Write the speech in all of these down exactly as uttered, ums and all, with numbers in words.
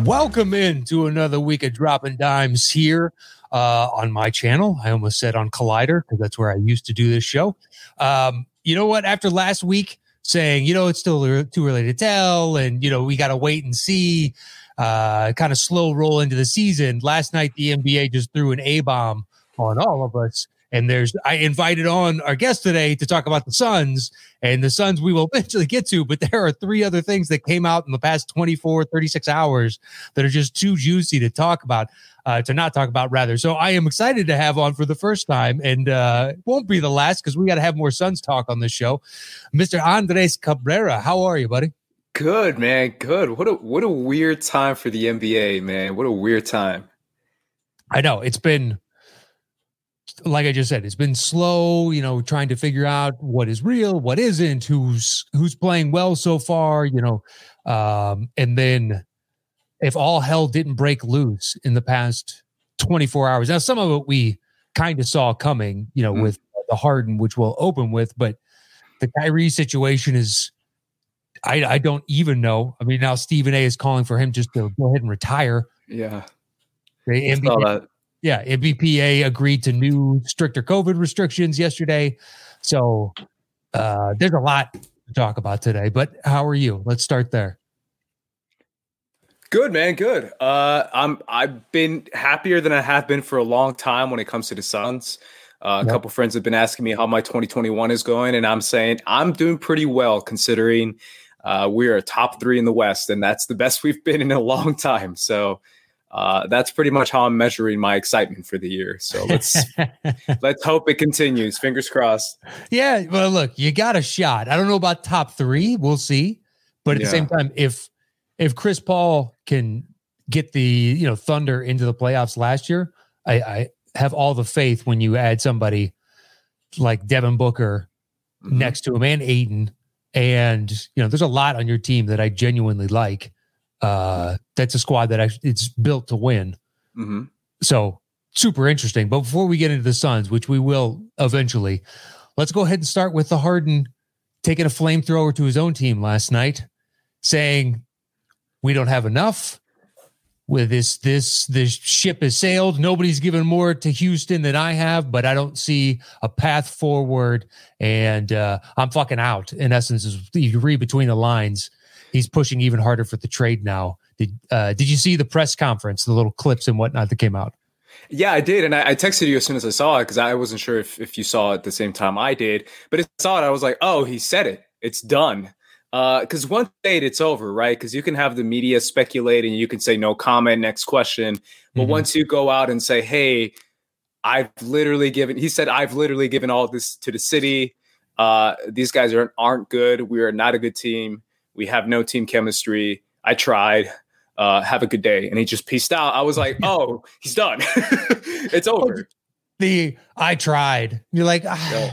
Welcome in to another week of Dropping Dimes here uh, on my channel. I almost said on Collider because that's where I used to do this show. Um, you know what? After last week saying, you know, it's still too early to tell and, you know, we got to wait and see, uh, kind of slow roll into the season. Last night, the N B A just threw an A-bomb on all of us. And there's, I invited on our guest today to talk about the Suns, and the Suns we will eventually get to, but there are three other things that came out in the past twenty-four, thirty-six hours that are just too juicy to talk about, uh, to not talk about rather. So I am excited to have on for the first time, and uh, won't be the last because we got to have more Suns talk on this show. Mister Andres Cabrera, how are you, buddy? Good, man. Good. What a, what a weird time for the N B A, man. What a weird time. I know it's been, like I just said, it's been slow, you know, trying to figure out what is real, what isn't, who's who's playing well so far, you know. Um, and then if all hell didn't break loose in the past twenty-four hours. Now, some of it we kind of saw coming, you know, mm. with the Harden, which we'll open with, but the Kyrie situation is, I, I don't even know. I mean, now Stephen A is calling for him just to go ahead and retire. Yeah. The N B A, yeah, N B P A agreed to new stricter COVID restrictions yesterday. So uh, there's a lot to talk about today. But how are you? Let's start there. Good, man. Good. Uh, I'm. I've been happier than I have been for a long time when it comes to the Suns. Uh, a yep. couple friends have been asking me how my twenty twenty-one is going, and I'm saying I'm doing pretty well considering uh, we are top three in the West, and that's the best we've been in a long time. So. Uh, that's pretty much how I'm measuring my excitement for the year. So let's let's hope it continues. Fingers crossed. Yeah, well, look, you got a shot. I don't know about top three. We'll see. But at yeah. the same time, if if Chris Paul can get the you know Thunder into the playoffs last year, I, I have all the faith when you add somebody like Devin Booker mm-hmm. next to him and Ayton, and you know there's a lot on your team that I genuinely like. Uh, that's a squad that I, it's built to win. Mm-hmm. So super interesting. But before we get into the Suns, which we will eventually, let's go ahead and start with the Harden taking a flamethrower to his own team last night, saying we don't have enough. With this, this, this ship has sailed. Nobody's given more to Houston than I have, but I don't see a path forward, and uh, I'm fucking out. In essence, is you read between the lines. He's pushing even harder for the trade now. Did uh, did you see the press conference, the little clips and whatnot that came out? Yeah, I did. And I, I texted you as soon as I saw it because I wasn't sure if, if you saw it at the same time I did. But I saw it, I was like, oh, he said it. It's done. Because uh, once it's it's over, right? Because you can have the media speculate and you can say no comment, next question. But mm-hmm. once you go out and say, hey, I've literally given, he said, I've literally given all this to the city. Uh, these guys aren't, aren't good. We are not a good team. We have no team chemistry. I tried. Uh, have a good day. And he just peaced out. I was like, oh, he's done. It's over. The I tried. You're like, ah. yeah.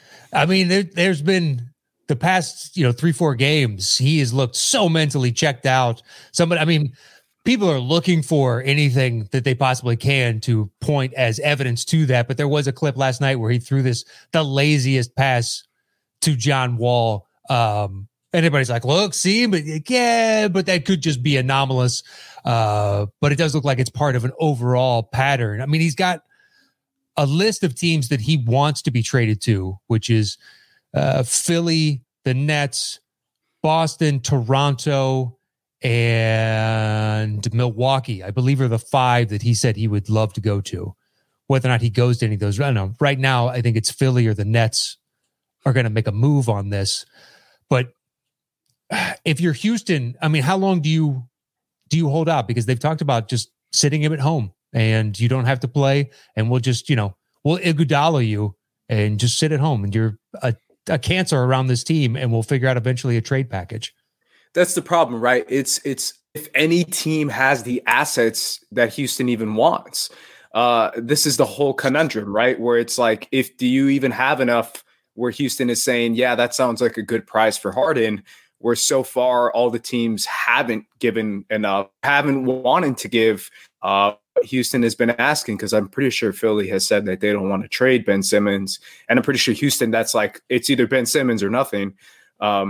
I mean, there, there's been the past, you know, three, four games. He has looked so mentally checked out. Somebody, I mean, people are looking for anything that they possibly can to point as evidence to that. But there was a clip last night where he threw this, the laziest pass to John Wall. Um, Anybody's like, look, see, but yeah, but that could just be anomalous. Uh, but it does look like it's part of an overall pattern. I mean, he's got a list of teams that he wants to be traded to, which is uh, Philly, the Nets, Boston, Toronto, and Milwaukee. I believe are the five that he said he would love to go to. Whether or not he goes to any of those, I don't know. Right now, I think it's Philly or the Nets are going to make a move on this. But if you're Houston, I mean, how long do you do you hold out? Because they've talked about just sitting him at home and you don't have to play, and we'll just, you know, we'll Iguodala you and just sit at home, and you're a, a cancer around this team, and we'll figure out eventually a trade package. That's the problem, right? It's it's if any team has the assets that Houston even wants. Uh, this is the whole conundrum, right? Where it's like, if do you even have enough where Houston is saying, yeah, that sounds like a good price for Harden, where so far all the teams haven't given enough, haven't wanted to give. Uh, Houston has been asking, because I'm pretty sure Philly has said that they don't want to trade Ben Simmons. And I'm pretty sure Houston, that's like, it's either Ben Simmons or nothing. Um,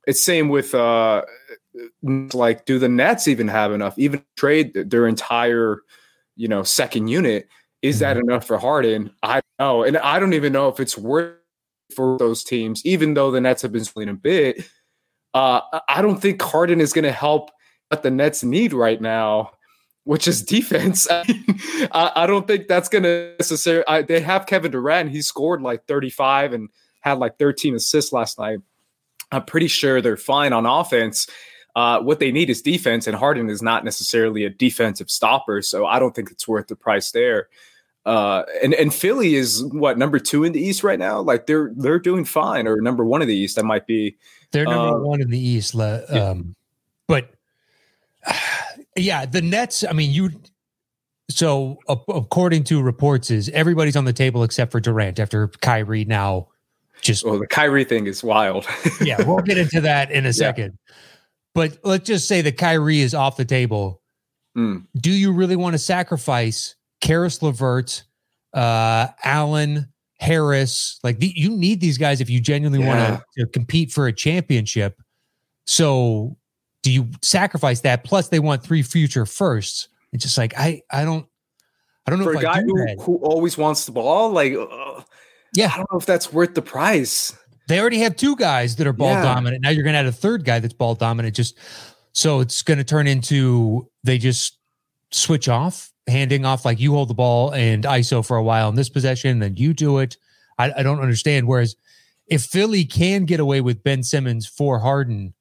it's same with uh, like, do the Nets even have enough? Even trade their entire, you know, second unit. Is that enough for Harden? I don't know. And I don't even know if it's worth for those teams, even though the Nets have been split a bit. Uh, I don't think Harden is going to help what the Nets need right now, which is defense. I, mean, I, I don't think that's going to necessarily. I, they have Kevin Durant. He scored like thirty-five and had like thirteen assists last night. I'm pretty sure they're fine on offense. Uh, what they need is defense, and Harden is not necessarily a defensive stopper, so I don't think it's worth the price there. Uh, and and Philly is what, number two in the East right now. Like they're they're doing fine, or number one in the East. That might be. They're number uh, one in the East. Um, yeah. But uh, yeah, the Nets. I mean, you. So uh, according to reports, is everybody's on the table except for Durant after Kyrie now. Just well, the Kyrie thing is wild. Yeah, we'll get into that in a yeah. second. But let's just say that Kyrie is off the table. Mm. Do you really want to sacrifice Karis LeVert, uh, Allen, Harris? Like the, you need these guys if you genuinely yeah. want to compete for a championship. So do you sacrifice that? Plus, they want three future firsts. It's just like I, I don't, I don't know for if a guy I do who, that. who always wants the ball. Like, uh, yeah, I don't know if that's worth the price. They already have two guys that are ball yeah. dominant. Now you're going to add a third guy that's ball dominant. Just so it's going to turn into they just switch off, handing off like you hold the ball and I S O for a while in this possession, then you do it. I, I don't understand. Whereas if Philly can get away with Ben Simmons for Harden,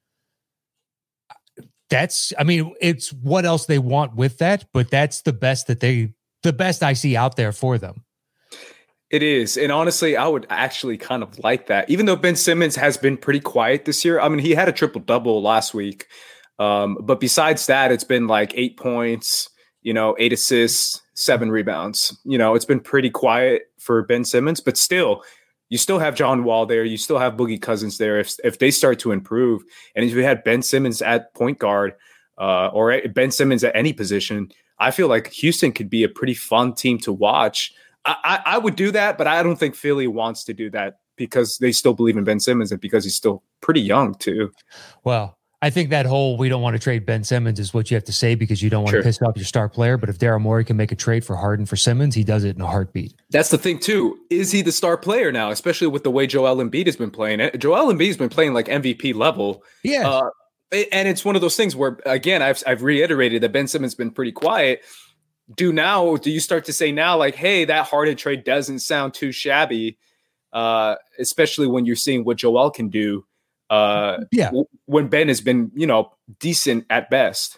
that's I mean it's what else they want with that, but that's the best that they the best I see out there for them. It is. And honestly, I would actually kind of like that. Even though Ben Simmons has been pretty quiet this year. I mean, he had a triple-double last week. Um, but besides that, it's been like eight points, you know, eight assists, seven rebounds. You know, it's been pretty quiet for Ben Simmons. But still, you still have John Wall there. You still have Boogie Cousins there. If if they start to improve, and if you had Ben Simmons at point guard uh, or Ben Simmons at any position, I feel like Houston could be a pretty fun team to watch. I, I would do that, but I don't think Philly wants to do that because they still believe in Ben Simmons and because he's still pretty young too. Well, I think that whole we don't want to trade Ben Simmons is what you have to say because you don't want sure. to piss off your star player. But if Daryl Morey can make a trade for Harden for Simmons, he does it in a heartbeat. That's the thing too. Is he the star player now, especially with the way Joel Embiid has been playing it? Joel Embiid has been playing like M V P level. Yeah. Uh, and it's one of those things where, again, I've, I've reiterated that Ben Simmons has been pretty quiet. Do now, do you start to say now, like, hey, that Harden trade doesn't sound too shabby, uh, especially when you're seeing what Joel can do uh, yeah. w- when Ben has been, you know, decent at best.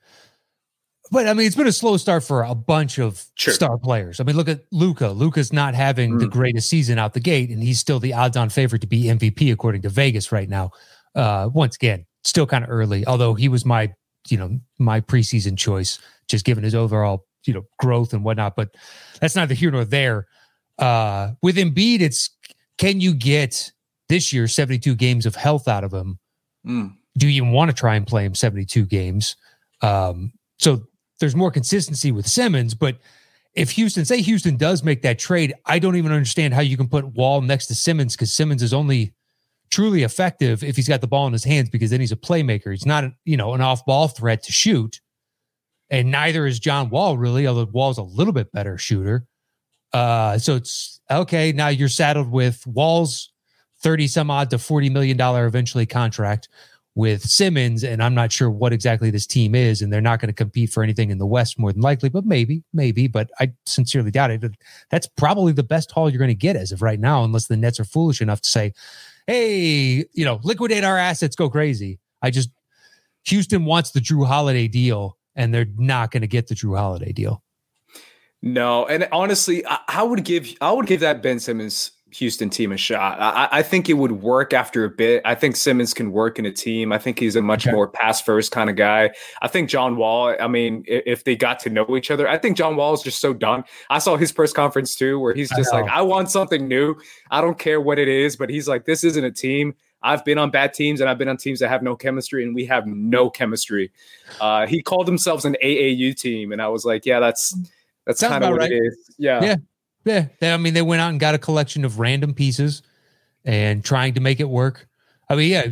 But, I mean, it's been a slow start for a bunch of sure. star players. I mean, look at Luka. Luka's not having mm. the greatest season out the gate, and he's still the odds-on favorite to be M V P according to Vegas right now. Uh, once again, still kind of early, although he was my, you know, my preseason choice, just given his overall you know, growth and whatnot, but that's neither here nor there. Uh, with Embiid, it's can you get this year seventy-two games of health out of him? Mm. Do you want to try and play him seventy-two games? Um, so there's more consistency with Simmons, but if Houston, say Houston does make that trade, I don't even understand how you can put Wall next to Simmons because Simmons is only truly effective if he's got the ball in his hands because then he's a playmaker. He's not, you know, an off-ball threat to shoot. And neither is John Wall, really, although Wall's a little bit better shooter. Uh, so it's, okay, now you're saddled with Wall's thirty-some-odd to forty million dollars eventually contract with Simmons, and I'm not sure what exactly this team is, and they're not going to compete for anything in the West more than likely, but maybe, maybe, but I sincerely doubt it. That's probably the best haul you're going to get as of right now, unless the Nets are foolish enough to say, hey, you know, liquidate our assets, go crazy. I just, Houston wants the Drew Holiday deal, and they're not going to get the Drew Holiday deal. No, and honestly, I, I would give I would give that Ben Simmons Houston team a shot. I, I think it would work after a bit. I think Simmons can work in a team. I think he's a much okay. more pass first kind of guy. I think John Wall, I mean, if, if they got to know each other, I think John Wall is just so done. I saw his press conference too, where he's just I like, I want something new. I don't care what it is, but he's like, this isn't a team. I've been on bad teams and I've been on teams that have no chemistry, and we have no chemistry. Uh, he called themselves an A A U team. And I was like, yeah, that's, that's kind of what right. it is. Yeah. Yeah. Yeah. They, I mean, they went out and got a collection of random pieces and trying to make it work. I mean, yeah,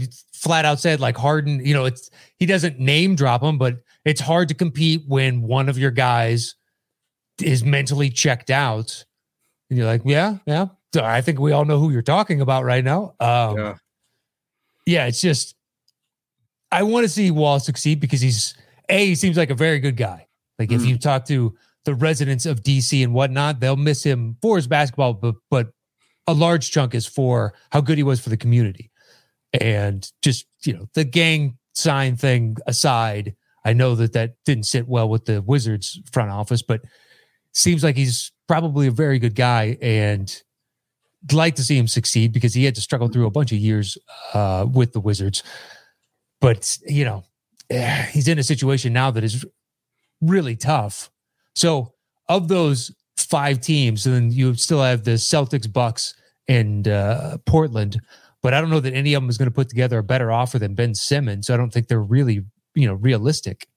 flat out said like Harden, you know, it's he doesn't name drop him, but it's hard to compete when one of your guys is mentally checked out. And you're like, yeah, yeah. So I think we all know who you're talking about right now. Um, yeah. yeah, it's just, I want to see Wall succeed because he's, A, he seems like a very good guy. Like mm. if you talk to the residents of D C and whatnot, they'll miss him for his basketball, but, but a large chunk is for how good he was for the community. And just, you know, the gang sign thing aside, I know that that didn't sit well with the Wizards front office, but seems like he's probably a very good guy and I'd like to see him succeed because he had to struggle through a bunch of years uh, with the Wizards. But, you know, he's in a situation now that is really tough. So of those five teams, and then you still have the Celtics, Bucks, and uh, Portland, but I don't know that any of them is going to put together a better offer than Ben Simmons. So I don't think they're really, you know, realistic.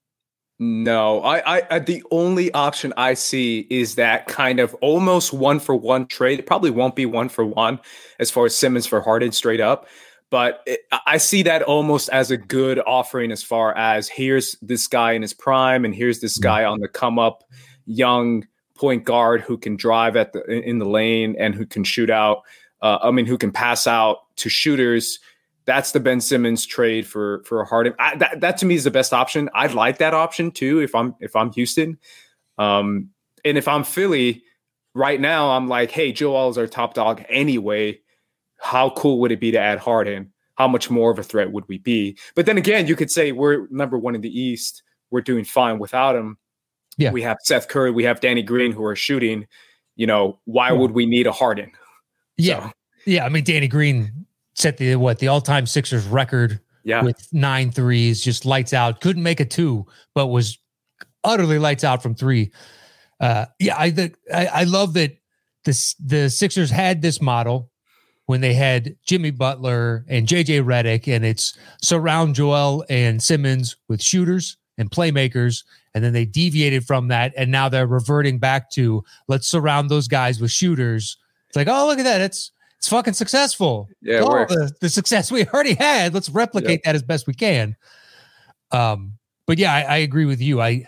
No, I, I, the only option I see is that kind of almost one for one trade. It probably won't be one for one as far as Simmons for Harden straight up, but it, I see that almost as a good offering as far as here's this guy in his prime and here's this guy on the come up, young point guard who can drive at the in the lane and who can shoot out. Uh, I mean, who can pass out to shooters. That's the Ben Simmons trade for for Harden. I, that that to me is the best option. I'd like that option too if I'm if I'm Houston, um, and if I'm Philly right now, I'm like, hey, Joel is our top dog anyway. How cool would it be to add Harden? How much more of a threat would we be? But then again, you could say we're number one in the East. We're doing fine without him. Yeah, we have Seth Curry, we have Danny Green who are shooting. You know, why yeah. would we need a Harden? Yeah, so. yeah. I mean, Danny Green set the what the all-time Sixers record yeah. with nine threes, just lights out. Couldn't make a two, but was utterly lights out from three. Uh, yeah, I, the, I I love that this the Sixers had this model when they had Jimmy Butler and J J Redick, and it's surround Joel and Simmons with shooters and playmakers, and then they deviated from that, and now they're reverting back to let's surround those guys with shooters. It's like, oh, look at that, it's It's fucking successful. Yeah, oh, the, the success we already had. Let's replicate yep. that as best we can. Um, but yeah, I, I agree with you. I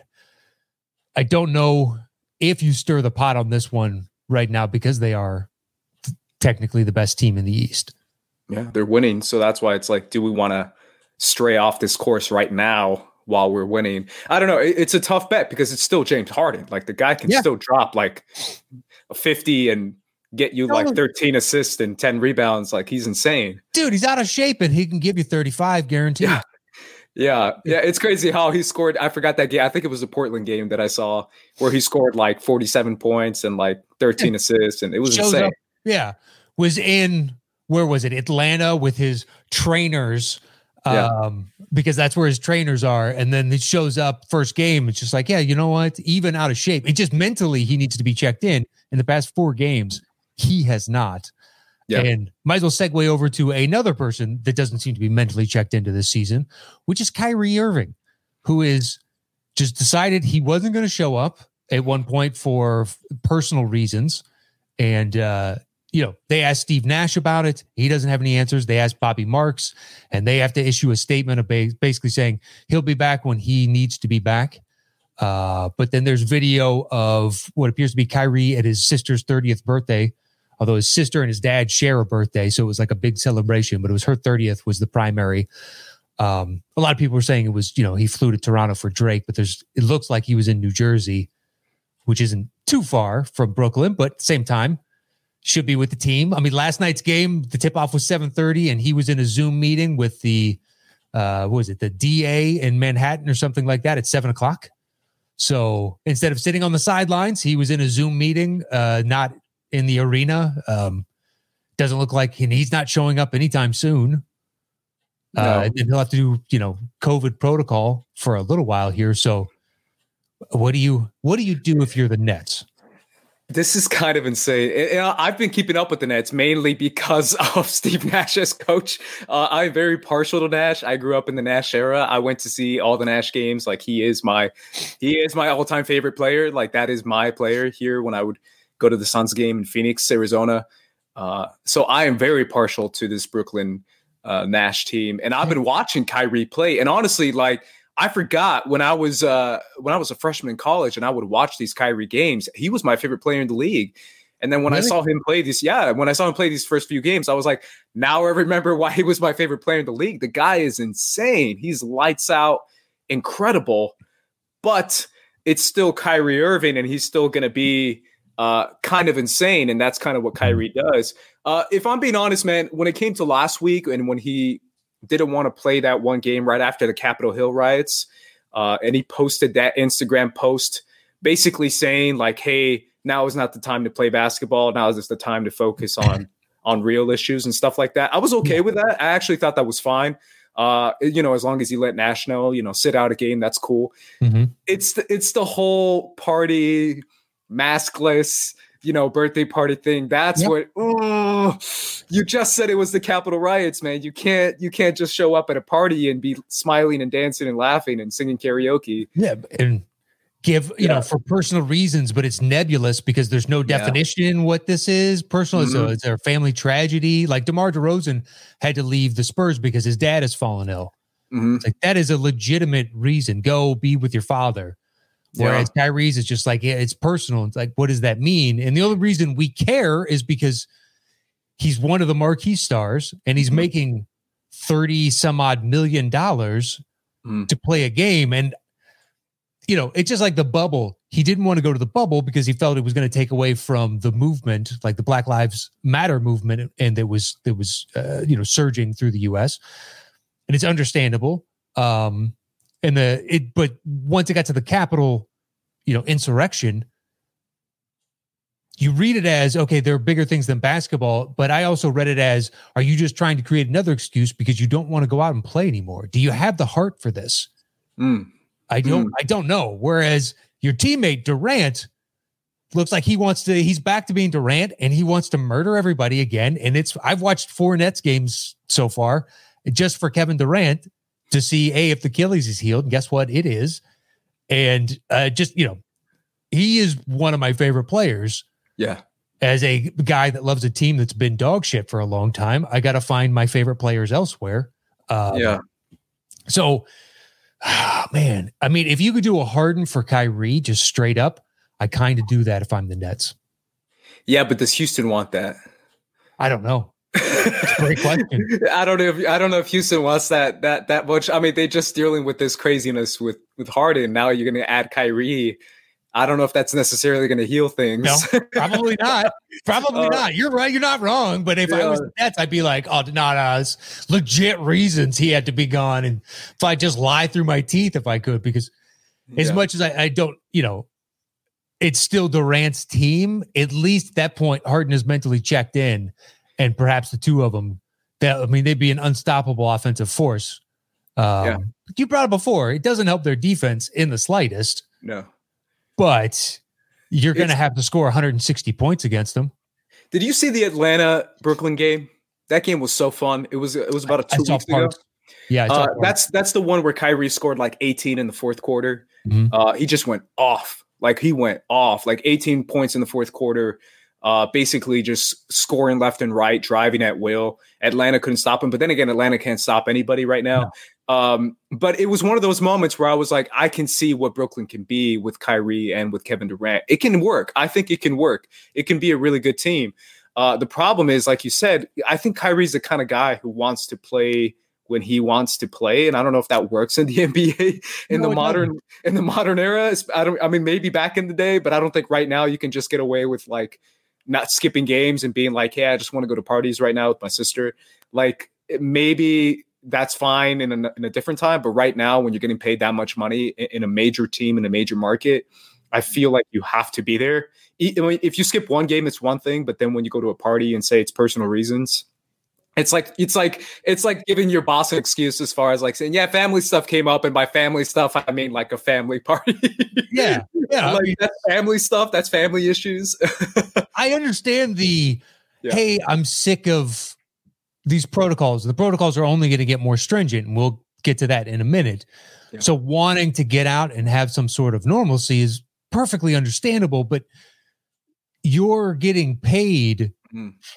I don't know if you stir the pot on this one right now because they are t- technically the best team in the East. Yeah, they're winning, so that's why it's like, do we want to stray off this course right now while we're winning? I don't know. It, it's a tough bet because it's still James Harden. Like the guy can yeah. still drop like a fifty and get you like thirteen assists and ten rebounds. Like he's insane. Dude, he's out of shape and he can give you thirty-five guaranteed. Yeah. Yeah. Yeah. It's crazy how he scored. I forgot that game. I think it was the Portland game that I saw where he scored like forty-seven points and like thirteen assists. And it was Shows insane. Up, yeah. Was in, where was it? Atlanta with his trainers. Yeah. Um, because that's where his trainers are. And then it shows up first game. It's just like, yeah, you know what? Even out of shape. It just mentally, he needs to be checked in. In the past four games, he has not. Yeah. And might as well segue over to another person that doesn't seem to be mentally checked into this season, which is Kyrie Irving, who is just decided he wasn't going to show up at one point for personal reasons. And, uh, you know, they asked Steve Nash about it. He doesn't have any answers. They asked Bobby Marks, and they have to issue a statement of basically saying he'll be back when he needs to be back. Uh, but then there's video of what appears to be Kyrie at his sister's thirtieth birthday, although his sister and his dad share a birthday. So it was like a big celebration, but it was her thirtieth was the primary. Um, a lot of people were saying it was, you know, he flew to Toronto for Drake, but there's, it looks like he was in New Jersey, which isn't too far from Brooklyn, but at the same time, should be with the team. I mean, last night's game, the tip-off was seven thirty, and he was in a Zoom meeting with the, uh, what was it, the D A in Manhattan or something like that at seven o'clock. So instead of sitting on the sidelines, he was in a Zoom meeting, uh, not in the arena. Um, doesn't look like and he's not showing up anytime soon. No. Uh, and he'll have to do, you know, COVID protocol for a little while here. So what do you, what do you do if you're the Nets? This is kind of insane. I've been keeping up with the Nets mainly because of Steve Nash as coach. Uh, I'm very partial to Nash. I grew up in the Nash era. I went to see all the Nash games. Like he is my, he is my all-time favorite player. Like that is my player here when I would go to the Suns game in Phoenix, Arizona. Uh, so I am very partial to this Brooklyn uh, Nash team. And I've been watching Kyrie play. And honestly, like, I forgot when I was uh, when I was a freshman in college and I would watch these Kyrie games, he was my favorite player in the league. And then when really? I saw him play this, yeah, when I saw him play these first few games, I was like, now I remember why he was my favorite player in the league. The guy is insane. He's lights out, incredible, but it's still Kyrie Irving, and he's still going to be uh, kind of insane. And that's kind of what Kyrie does. Uh, if I'm being honest, man, when it came to last week and when he didn't want to play that one game right after the Capitol Hill riots, uh, and he posted that Instagram post basically saying like, hey, now is not the time to play basketball. Now is just the time to focus on on real issues and stuff like that. I was okay with that. I actually thought that was fine. Uh, you know, as long as you let Nash know, you know, sit out a game, that's cool. Mm-hmm. It's the, it's the whole party, maskless, you know, birthday party thing. That's yep. what. Oh, you just said it was the Capitol riots, man. You can't you can't just show up at a party and be smiling and dancing and laughing and singing karaoke. Yeah, and give, you yeah. know, for personal reasons, but it's nebulous because there's no definition in yeah. what this is. Personal, mm-hmm. is, a, is a family tragedy. Like DeMar DeRozan had to leave the Spurs because his dad has fallen ill. Mm-hmm. It's like, that is a legitimate reason. Go be with your father. Whereas yeah. Kyrie's is just like, yeah, it's personal. It's like, what does that mean? And the only reason we care is because he's one of the marquee stars and he's mm-hmm. making thirty some odd million dollars mm-hmm. to play a game. And you know, it's just like the bubble. He didn't want to go to the bubble because he felt it was going to take away from the movement, like the Black Lives Matter movement, and it was it was uh, you know, surging through the U S. And it's understandable. Um, and the it, but once it got to the Capitol, you know, insurrection, you read it as, okay, there are bigger things than basketball. But I also read it as, are you just trying to create another excuse because you don't want to go out and play anymore? Do you have the heart for this? Mm. I don't, mm. I don't know. Whereas your teammate Durant looks like he wants to, he's back to being Durant and he wants to murder everybody again. And it's, I've watched four Nets games so far just for Kevin Durant to see, A, if the Achilles is healed. And guess what? It is. And uh, just, you know, he is one of my favorite players. Yeah. As a guy that loves a team that's been dog shit for a long time, I got to find my favorite players elsewhere. Um, yeah. So, oh, man, I mean, if you could do a Harden for Kyrie, just straight up, I kind of do that if I'm the Nets. Yeah, but does Houston want that? I don't know. That's a great question. I don't know if I don't know if Houston wants that that that much. I mean, they just dealing with this craziness with with Harden. Now you're going to add Kyrie. I don't know if that's necessarily going to heal things. No, probably not. Probably uh, not. You're right. You're not wrong. But if yeah. I was the Nets, I'd be like, oh, no, no, it's legit reasons he had to be gone. And if I just lie through my teeth, if I could, because as yeah. much as I, I don't, you know, it's still Durant's team. At least at that point, Harden is mentally checked in, and perhaps the two of them, that I mean, they'd be an unstoppable offensive force. Um, yeah. You brought it before. It doesn't help their defense in the slightest. No. But you're going to have to score one hundred sixty points against them. Did you see the Atlanta Brooklyn game? That game was so fun. It was it was about a two weeks ago. Yeah, uh, that's that's the one where Kyrie scored like eighteen in the fourth quarter. Mm-hmm. Uh, he just went off. Like he went off. Like eighteen points in the fourth quarter. Uh, basically just scoring left and right, driving at will. Atlanta couldn't stop him. But then again, Atlanta can't stop anybody right now. No. Um, but it was one of those moments where I was like, I can see what Brooklyn can be with Kyrie and with Kevin Durant. It can work. I think it can work. It can be a really good team. Uh, the problem is, like you said, I think Kyrie's the kind of guy who wants to play when he wants to play. And I don't know if that works in the N B A in no, the modern, doesn't. in the modern era. I don't, I mean, maybe back in the day, but I don't think right now you can just get away with like, not skipping games and being like, hey, I just want to go to parties right now with my sister. Like maybe that's fine in a, in a different time. But right now, when you're getting paid that much money in, in a major team, in a major market, I feel like you have to be there. If you skip one game, it's one thing. But then when you go to a party and say it's personal reasons, it's like, it's like, it's like giving your boss an excuse as far as like saying, yeah, family stuff came up. And by family stuff, I mean like a family party. Yeah. Yeah. Like, I mean, that's family stuff. That's family issues. I understand the, yeah. hey, I'm sick of these protocols. The protocols are only going to get more stringent, and we'll get to that in a minute. Yeah. So wanting to get out and have some sort of normalcy is perfectly understandable, but you're getting paid mm.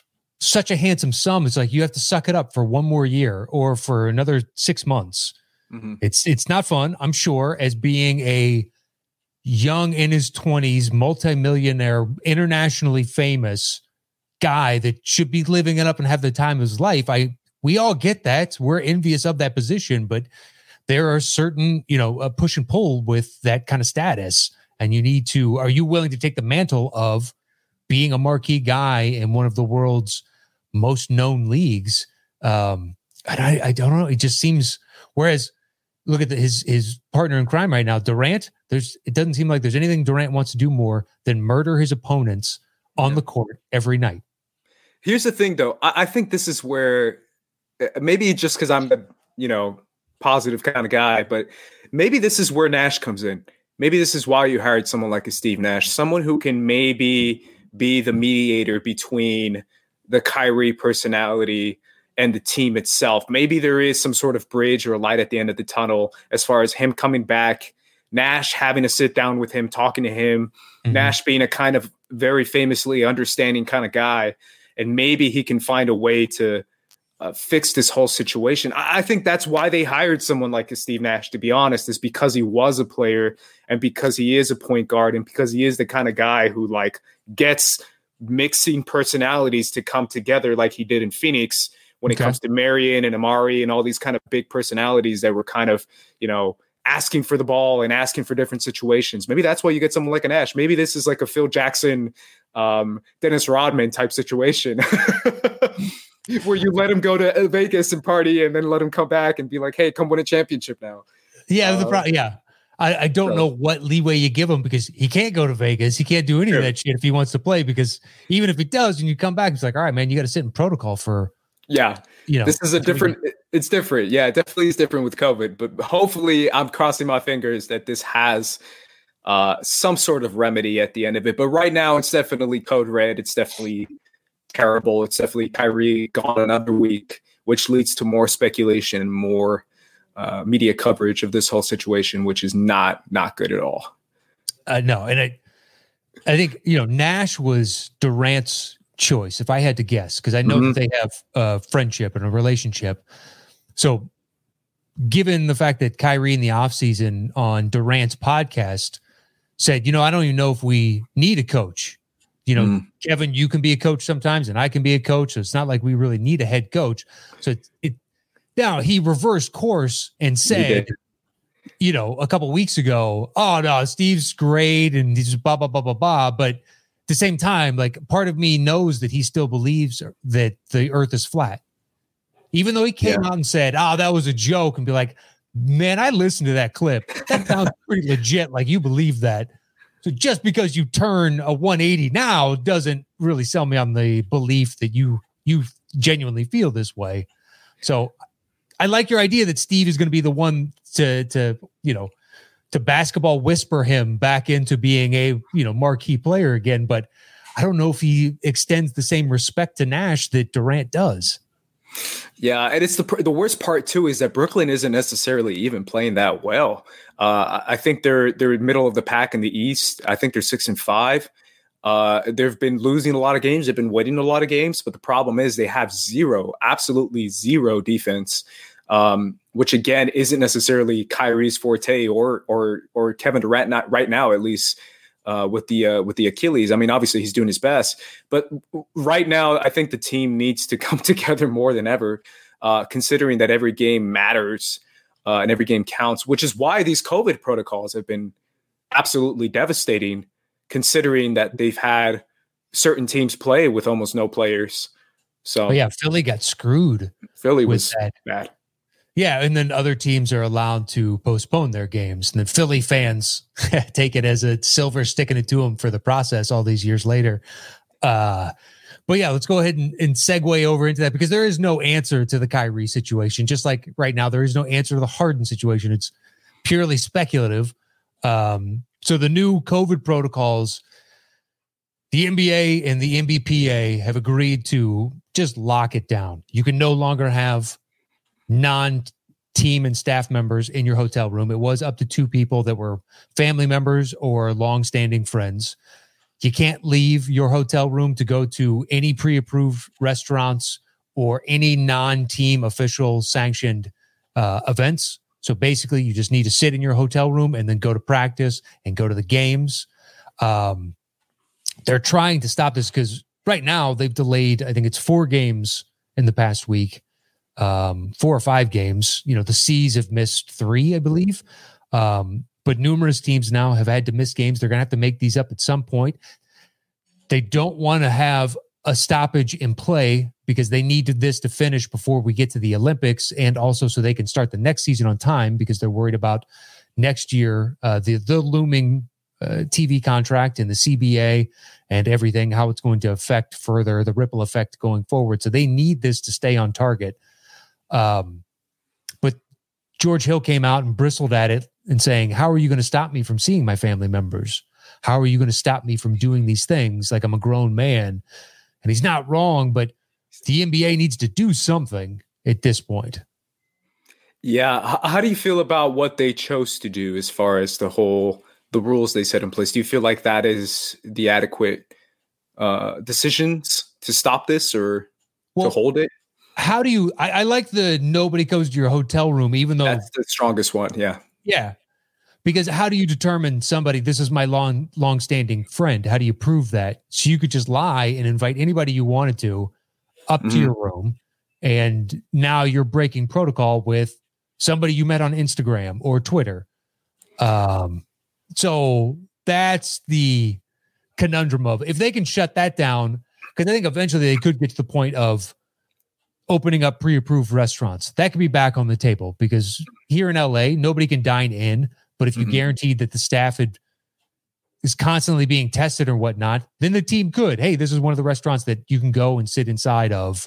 such a handsome sum. It's like you have to suck it up for one more year or for another six months. Mm-hmm. It's it's not fun, I'm sure, as being a young in his twenties, multimillionaire, internationally famous guy that should be living it up and have the time of his life. I we all get that. We're envious of that position, but there are certain, you know, a push and pull with that kind of status. And you need to, are you willing to take the mantle of being a marquee guy in one of the world's most known leagues? Um, and I, I don't know. It just seems, whereas look at the, his, his partner in crime right now, Durant, there's, it doesn't seem like there's anything Durant wants to do more than murder his opponents on yeah. the court every night. Here's the thing though. I, I think this is where maybe just cause I'm the, you know, positive kind of guy, but maybe this is where Nash comes in. Maybe this is why you hired someone like a Steve Nash, someone who can maybe be the mediator between the Kyrie personality and the team itself. Maybe there is some sort of bridge or a light at the end of the tunnel as far as him coming back, Nash having to sit down with him, talking to him, mm-hmm. Nash being a kind of very famously understanding kind of guy. And maybe he can find a way to Uh, fix this whole situation. I, I think that's why they hired someone like a Steve Nash, to be honest, is because he was a player and because he is a point guard and because he is the kind of guy who like gets mixing personalities to come together like he did in Phoenix when okay. it comes to Marion and Amari and all these kind of big personalities that were kind of, you know, asking for the ball and asking for different situations. Maybe that's why you get someone like a Nash. Maybe this is like a Phil Jackson, um, Dennis Rodman type situation. Where you let him go to Vegas and party and then let him come back and be like, hey, come win a championship now. Yeah. Uh, the pro- yeah. I, I don't so. know what leeway you give him because he can't go to Vegas. He can't do any sure. of that shit if he wants to play, because even if he does, and you come back, it's like, all right, man, you got to sit in protocol for, yeah, you know, this is a different, it's different. Yeah, it definitely is different with COVID, but hopefully I'm crossing my fingers that this has uh, some sort of remedy at the end of it. But right now it's definitely code red. It's definitely terrible. It's definitely Kyrie gone another week, which leads to more speculation and more uh, media coverage of this whole situation, which is not not good at all. Uh, no, and I, I think you know Nash was Durant's choice, if I had to guess, because I know mm-hmm. that they have a friendship and a relationship. So, given the fact that Kyrie in the offseason on Durant's podcast said, you know, I don't even know if we need a coach. You know, mm. Kevin, you can be a coach sometimes and I can be a coach. So it's not like we really need a head coach. So it, it now he reversed course and said, you know, a couple of weeks ago, oh no, Steve's great. And he's just blah, blah, blah, blah, blah. But at the same time, like part of me knows that he still believes that the earth is flat. Even though he came yeah. out and said, oh, that was a joke, and be like, man, I listened to that clip. That sounds pretty legit. Like you believe that. So just because you turn a one eighty now doesn't really sell me on the belief that you you genuinely feel this way. So I like your idea that Steve is going to be the one to to you know to basketball whisper him back into being a you know marquee player again. But I don't know if he extends the same respect to Nash that Durant does. Yeah, and it's the the worst part too is that Brooklyn isn't necessarily even playing that well. Uh, I think they're they're middle of the pack in the East. I think they're six and five. Uh, they've been losing a lot of games. They've been winning a lot of games, but the problem is they have zero, absolutely zero defense, um, which again isn't necessarily Kyrie's forte or or or Kevin Durant, not right now at least. Uh, with the uh, with the Achilles. I mean, obviously he's doing his best, but right now I think the team needs to come together more than ever, uh, considering that every game matters uh, and every game counts, which is why these COVID protocols have been absolutely devastating, considering that they've had certain teams play with almost no players. So oh, yeah, Philly got screwed. Philly was that. bad. Yeah, and then other teams are allowed to postpone their games. And then Philly fans take it as a silver sticking it to them for the process all these years later. Uh, but yeah, let's go ahead and, and segue over into that, because there is no answer to the Kyrie situation. Just like right now, there is no answer to the Harden situation. It's purely speculative. Um, so the new COVID protocols, the N B A and the N B P A have agreed to just lock it down. You can no longer have non-team and staff members in your hotel room. It was up to two people that were family members or long-standing friends. You can't leave your hotel room to go to any pre-approved restaurants or any non-team official sanctioned uh, events. So basically, you just need to sit in your hotel room and then go to practice and go to the games. Um, they're trying to stop this because right now they've delayed, I think it's four games in the past week, um, four or five games. You know, the C's have missed three, I believe. Um, but numerous teams now have had to miss games. They're going to have to make these up at some point. They don't want to have a stoppage in play because they need this to finish before we get to the Olympics, and also so they can start the next season on time because they're worried about next year, uh, the, the looming uh, T V contract and the C B A and everything, how it's going to affect further the ripple effect going forward. So they need this to stay on target. Um, but George Hill came out and bristled at it and saying, how are you going to stop me from seeing my family members? How are you going to stop me from doing these things? Like, I'm a grown man. And he's not wrong, but the N B A needs to do something at this point. Yeah. How do you feel about what they chose to do as far as the whole, the rules they set in place? Do you feel like that is the adequate uh, decisions to stop this or well, to hold it? How do you, I, I like the nobody goes to your hotel room, even though that's the strongest one. Yeah. Yeah. Because how do you determine somebody, this is my long, long-standing friend? How do you prove that? So you could just lie and invite anybody you wanted to up mm-hmm. to your room. And now you're breaking protocol with somebody you met on Instagram or Twitter. Um, so that's the conundrum of, if they can shut that down, because I think eventually they could get to the point of opening up pre-approved restaurants. That could be back on the table because here in L A, nobody can dine in. But if you mm-hmm. guaranteed that the staff had, is constantly being tested or whatnot, then the team could, hey, this is one of the restaurants that you can go and sit inside of.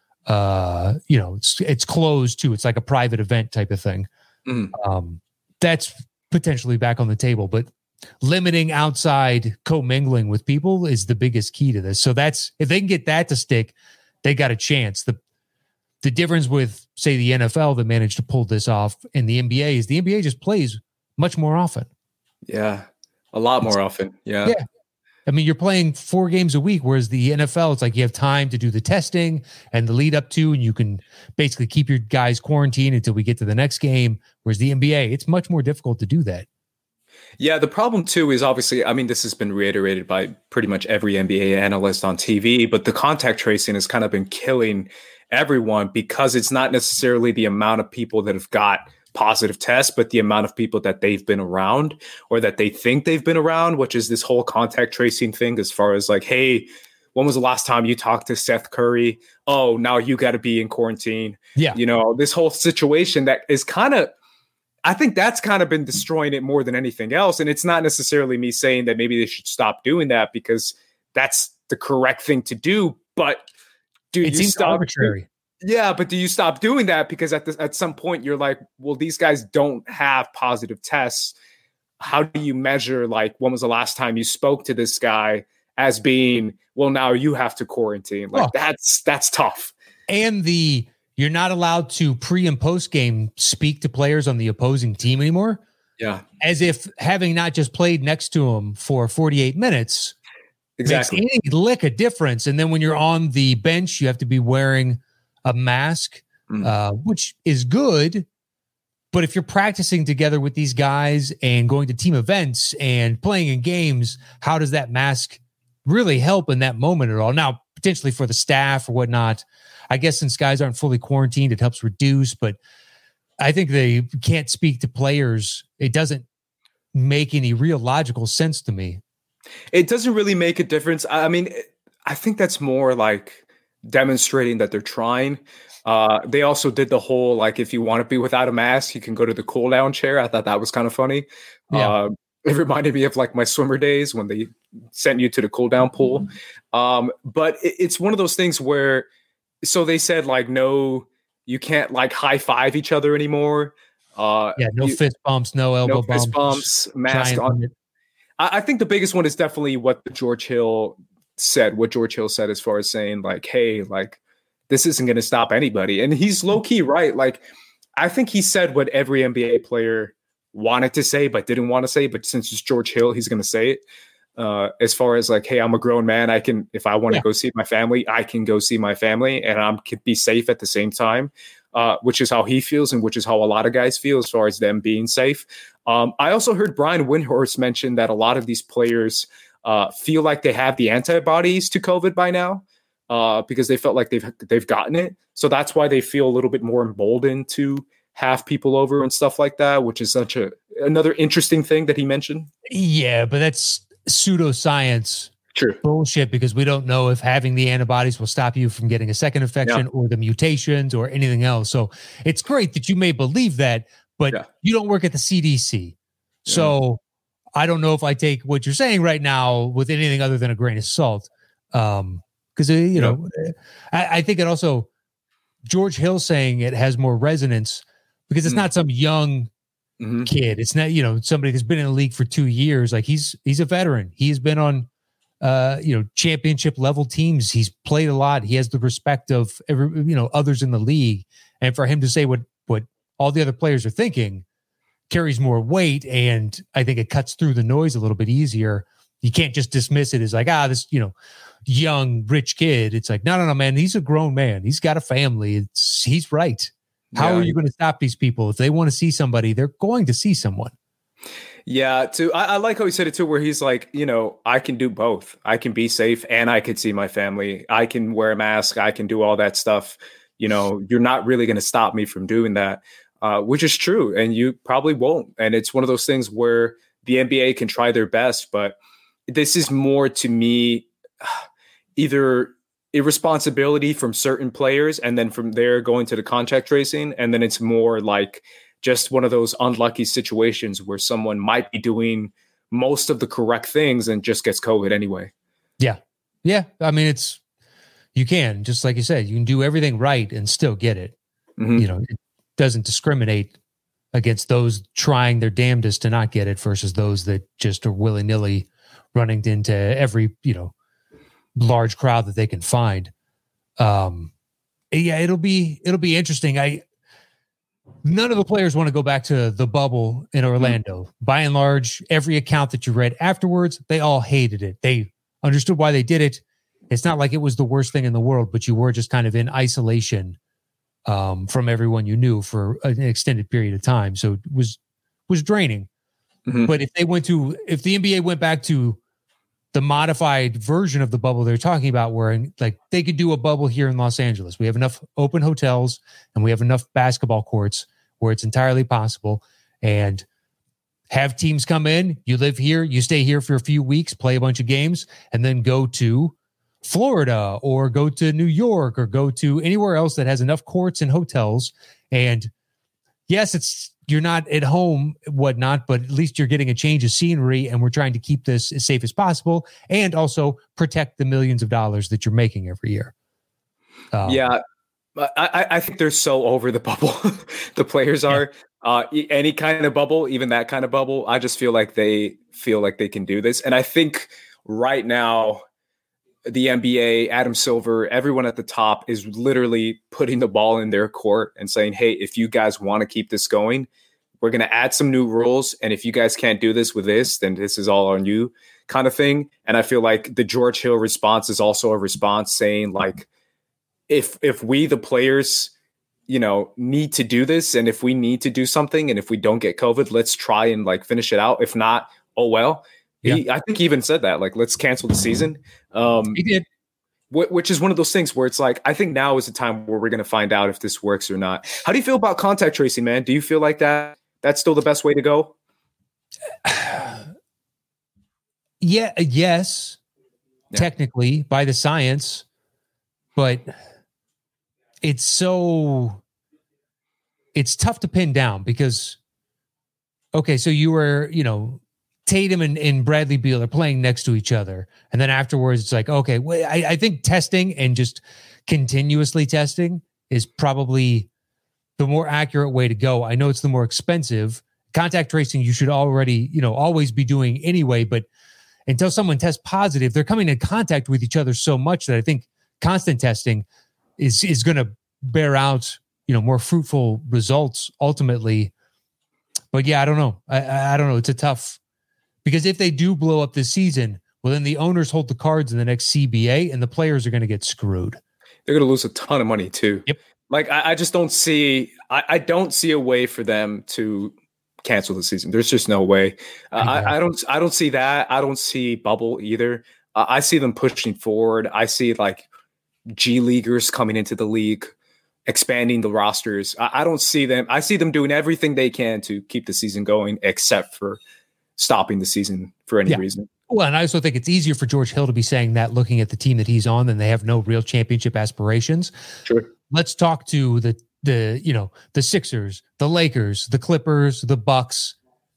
Uh, you know, it's, it's closed too. It's like a private event type of thing. Mm-hmm. Um, that's potentially back on the table, but limiting outside commingling with people is the biggest key to this. So that's, if they can get that to stick, they got a chance. The The difference with, say, the N F L that managed to pull this off and the N B A is the N B A just plays much more often. Yeah, a lot more often. Yeah. Yeah. I mean, you're playing four games a week, whereas the N F L, it's like you have time to do the testing and the lead up to, and you can basically keep your guys quarantined until we get to the next game. Whereas the N B A, it's much more difficult to do that. Yeah, the problem too is obviously, I mean, this has been reiterated by pretty much every N B A analyst on T V, but the contact tracing has kind of been killing everyone because it's not necessarily the amount of people that have got positive tests, but the amount of people that they've been around or that they think they've been around, which is this whole contact tracing thing as far as like, hey, when was the last time you talked to Seth Curry? Oh, now you got to be in quarantine. Yeah. You know, this whole situation that is kind of, I think that's kind of been destroying it more than anything else. And it's not necessarily me saying that maybe they should stop doing that because that's the correct thing to do. But do it you seems stop? Arbitrary. Yeah, but do you stop doing that? Because at the, at some point you're like, well, these guys don't have positive tests. How do you measure, like, when was the last time you spoke to this guy as being, well, now you have to quarantine? Like, oh. that's that's tough. And the you're not allowed to pre and post game speak to players on the opposing team anymore. Yeah, as if having not just played next to them for forty-eight minutes exactly makes any lick a difference. And then when you're on the bench, you have to be wearing a mask, mm. uh, which is good. But if you're practicing together with these guys and going to team events and playing in games, how does that mask really help in that moment at all? Now, potentially for the staff or whatnot, I guess since guys aren't fully quarantined, it helps reduce. But I think they can't speak to players. It doesn't make any real logical sense to me. It doesn't really make a difference. I mean, I think that's more like demonstrating that they're trying. Uh, they also did the whole, like, if you want to be without a mask, you can go to the cool down chair. I thought that was kind of funny. Yeah. Uh, it reminded me of like my swimmer days when they sent you to the cool down pool. Um, but it, it's one of those things where, so they said like, no, you can't like high five each other anymore. Uh, yeah, no you, fist bumps, no elbow no bumps. fist bumps, mask on. I, I think the biggest one is definitely what George Hill said, what George Hill said as far as saying like, hey, like, this isn't going to stop anybody. And he's low key, right? Like, I think he said what every N B A player wanted to say, but didn't want to say, but since it's George Hill, he's going to say it. Uh, as far as like, hey, I'm a grown man. I can, if I want to yeah. go see my family, I can go see my family, and I'm can be safe at the same time, uh, which is how he feels, and which is how a lot of guys feel as far as them being safe. Um, I also heard Brian Windhorst mention that a lot of these players uh, feel like they have the antibodies to COVID by now uh, because they felt like they've they've gotten it. So that's why they feel a little bit more emboldened to have people over and stuff like that, which is such a another interesting thing that he mentioned. Yeah, but that's pseudoscience True. bullshit, because we don't know if having the antibodies will stop you from getting a second infection yeah. or the mutations or anything else. So it's great that you may believe that, but yeah. you don't work at the C D C. Yeah. So I don't know if I take what you're saying right now with anything other than a grain of salt. Um, because, uh, you yeah. know, I, I think it also, George Hill saying it has more resonance because it's mm. not some young Mm-hmm. kid. It's not, you know, somebody that's been in the league for two years. Like he's, he's a veteran. He has been on, uh, you know, championship level teams. He's played a lot. He has the respect of every, you know, others in the league. And for him to say what, what all the other players are thinking carries more weight. And I think it cuts through the noise a little bit easier. You can't just dismiss it as like, ah, this, you know, young, rich kid. It's like, no, no, no, man, he's a grown man. He's got a family. It's, he's right. How yeah. are you going to stop these people? If they want to see somebody, they're going to see someone. Yeah, too. I, I like how he said it too, where he's like, you know, I can do both. I can be safe and I can see my family. I can wear a mask. I can do all that stuff. You know, you're not really going to stop me from doing that, uh, which is true. And you probably won't. And it's one of those things where the N B A can try their best, but this is more to me either irresponsibility from certain players, and then from there going to the contact tracing, and then it's more like just one of those unlucky situations where someone might be doing most of the correct things and just gets COVID anyway. Yeah. Yeah. I mean, it's, you can, just like you said, you can do everything right and still get it. Mm-hmm. You know, it doesn't discriminate against those trying their damnedest to not get it versus those that just are willy-nilly running into every, you know, large crowd that they can find. Um, yeah, it'll be, it'll be interesting. I, none of the players want to go back to the bubble in Orlando. Mm-hmm. By and large, every account that you read afterwards, they all hated it. They understood why they did it. It's not like it was the worst thing in the world, but you were just kind of in isolation um, from everyone you knew for an extended period of time. So it was, was draining. Mm-hmm. But if they went to, if the N B A went back to the modified version of the bubble they're talking about, where like they could do a bubble here in Los Angeles. We have enough open hotels and we have enough basketball courts where it's entirely possible, and have teams come in. You live here, you stay here for a few weeks, play a bunch of games, and then go to Florida or go to New York or go to anywhere else that has enough courts and hotels. And yes, it's, you're not at home, whatnot, but at least you're getting a change of scenery, and we're trying to keep this as safe as possible and also protect the millions of dollars that you're making every year. Um, yeah. I, I think they're so over the bubble. The players are yeah. uh, any kind of bubble, even that kind of bubble. I just feel like they feel like they can do this. And I think right now, the N B A, Adam Silver, everyone at the top is literally putting the ball in their court and saying, hey, if you guys want to keep this going, we're going to add some new rules. And if you guys can't do this with this, then this is all on you, kind of thing. And I feel like the George Hill response is also a response saying, like, if if we, the players, you know, need to do this, and if we need to do something, and if we don't get COVID, let's try and like finish it out. If not, oh well. Yeah. He, I think he even said that, like, let's cancel the season. Um, he did. Wh- which is one of those things where it's like, I think now is the time where we're going to find out if this works or not. How do you feel about contact tracing, man? Do you feel like that that's still the best way to go? Yeah, yes, yeah. Technically by the science, but it's so, it's tough to pin down because, okay, so you were, you know, Tatum and, and Bradley Beal are playing next to each other. And then afterwards, it's like, okay, well, I, I think testing and just continuously testing is probably the more accurate way to go. I know it's the more expensive. Contact tracing, you should already, you know, always be doing anyway. But until someone tests positive, they're coming in contact with each other so much that I think constant testing is, is going to bear out, you know, more fruitful results ultimately. But yeah, I don't know. I, I don't know. It's a tough, because if they do blow up this season, well, then the owners hold the cards in the next C B A and the players are going to get screwed. They're going to lose a ton of money too. Yep. Like, I, I just don't see, I, I don't see a way for them to cancel the season. There's just no way. Uh, I, I don't, I don't see that. I don't see bubble either. Uh, I see them pushing forward. I see like G leaguers coming into the league, expanding the rosters. I, I don't see them. I see them doing everything they can to keep the season going, except for stopping the season for any yeah. reason. Well, and I also think it's easier for George Hill to be saying that looking at the team that he's on, than they have no real championship aspirations. Sure. Let's talk to the, the, you know, the Sixers, the Lakers, the Clippers, the Bucks.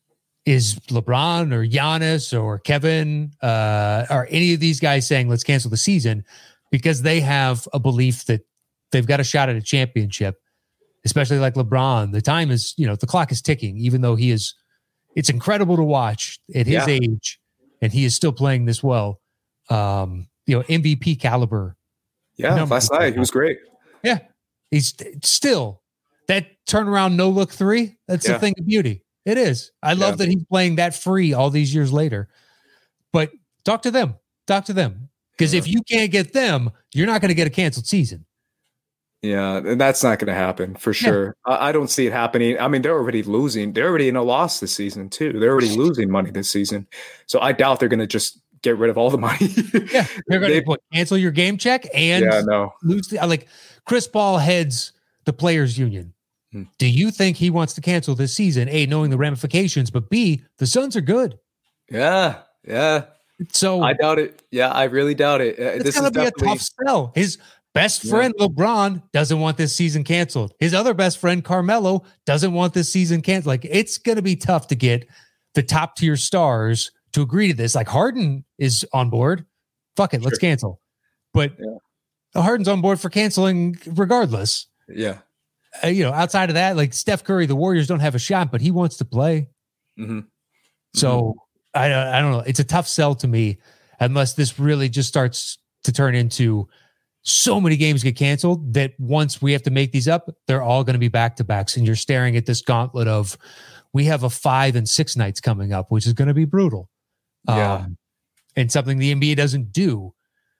Is LeBron or Giannis or Kevin, uh, are any of these guys saying, let's cancel the season because they have a belief that they've got a shot at a championship, especially like LeBron. The time is, you know, the clock is ticking, even though he is, it's incredible to watch at his yeah. age, and he is still playing this well. Um, you know, M V P caliber. Yeah, last night he was great. Yeah, he's still that turnaround no look three. That's yeah. a thing of beauty. It is. I love yeah. that he's playing that free all these years later. But talk to them. Talk to them. Because yeah. if you can't get them, you're not going to get a canceled season. Yeah, and that's not going to happen for sure. Yeah. I, I don't see it happening. I mean, they're already losing. They're already in a loss this season, too. They're already losing money this season. So I doubt they're going to just get rid of all the money. yeah, they're going to cancel your game check and yeah, no. lose. The, like Chris Paul heads the players union. Do you think he wants to cancel this season? A, knowing the ramifications, but B, the Suns are good. Yeah, yeah. So I doubt it. Yeah, I really doubt it. Uh, it's going to be definitely... a tough sell. His best friend yeah. LeBron doesn't want this season canceled. His other best friend Carmelo doesn't want this season canceled. Like, it's going to be tough to get the top tier stars to agree to this. Like, Harden is on board. Fuck it, sure. let's cancel. But yeah. Harden's on board for canceling regardless. Yeah. Uh, you know, outside of that, like Steph Curry, the Warriors don't have a shot, but he wants to play. Mm-hmm. So mm-hmm. I, I don't know. It's a tough sell to me unless this really just starts to turn into so many games get canceled that once we have to make these up, they're all going to be back to backs. And you're staring at this gauntlet of we have a five and six nights coming up, which is going to be brutal. Yeah. Um, and something the N B A doesn't do.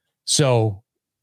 So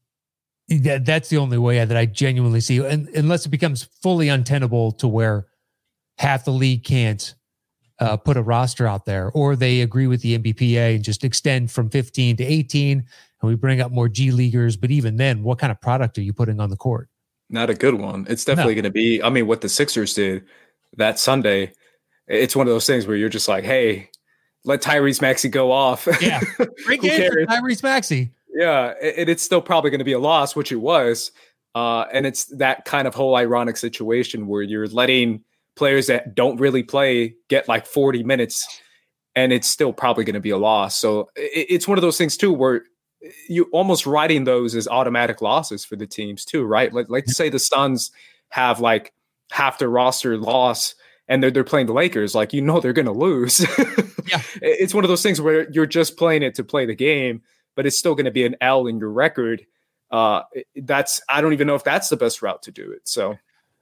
That, that's the only way that I genuinely see, and unless it becomes fully untenable to where half the league can't uh, put a roster out there, or they agree with the N B P A and just extend from fifteen to eighteen, and we bring up more G leaguers. But even then, what kind of product are you putting on the court? Not a good one. It's definitely no. going to be, I mean, what the Sixers did that Sunday, it's one of those things where you're just like, hey, let Tyrese Maxey go off. Yeah. Great game for Tyrese Maxey. Yeah, and it's still probably going to be a loss, which it was. Uh, and it's that kind of whole ironic situation where you're letting players that don't really play get like forty minutes, and it's still probably going to be a loss. So it's one of those things, too, where you almost writing those as automatic losses for the teams, too, right? Like, let's say the Suns have like half their roster loss and they're, they're playing the Lakers. Like, you know, they're going to lose. Yeah, it's one of those things where you're just playing it to play the game, but it's still going to be an L in your record. Uh, that's, I don't even know if that's the best route to do it. So,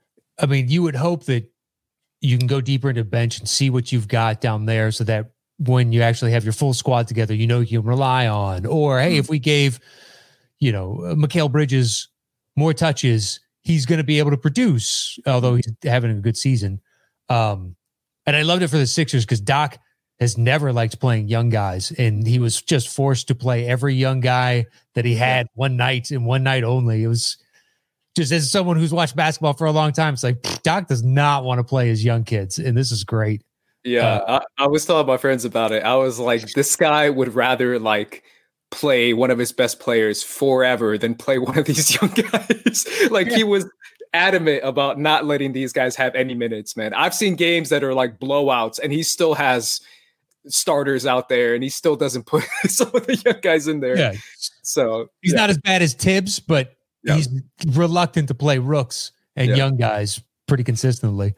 I mean, you would hope that you can go deeper into bench and see what you've got down there so that when you actually have your full squad together, you know, you can rely on, or, hey, mm-hmm. if we gave, you know, Mikal Bridges more touches, he's going to be able to produce, although he's having a good season. Um, and I loved it for the Sixers because Doc has never liked playing young guys, and he was just forced to play every young guy that he had one night and one night only. It was just, as someone who's watched basketball for a long time, it's like Doc does not want to play his young kids, and this is great. Yeah, uh, I, I was telling my friends about it. I was like, this guy would rather like play one of his best players forever than play one of these young guys. Like yeah. he was adamant about not letting these guys have any minutes, man. I've seen games that are like blowouts, and he still has starters out there, and he still doesn't put some of the young guys in there. Yeah. So he's yeah. not as bad as Tibbs, but yeah. he's reluctant to play rooks and yeah. young guys pretty consistently.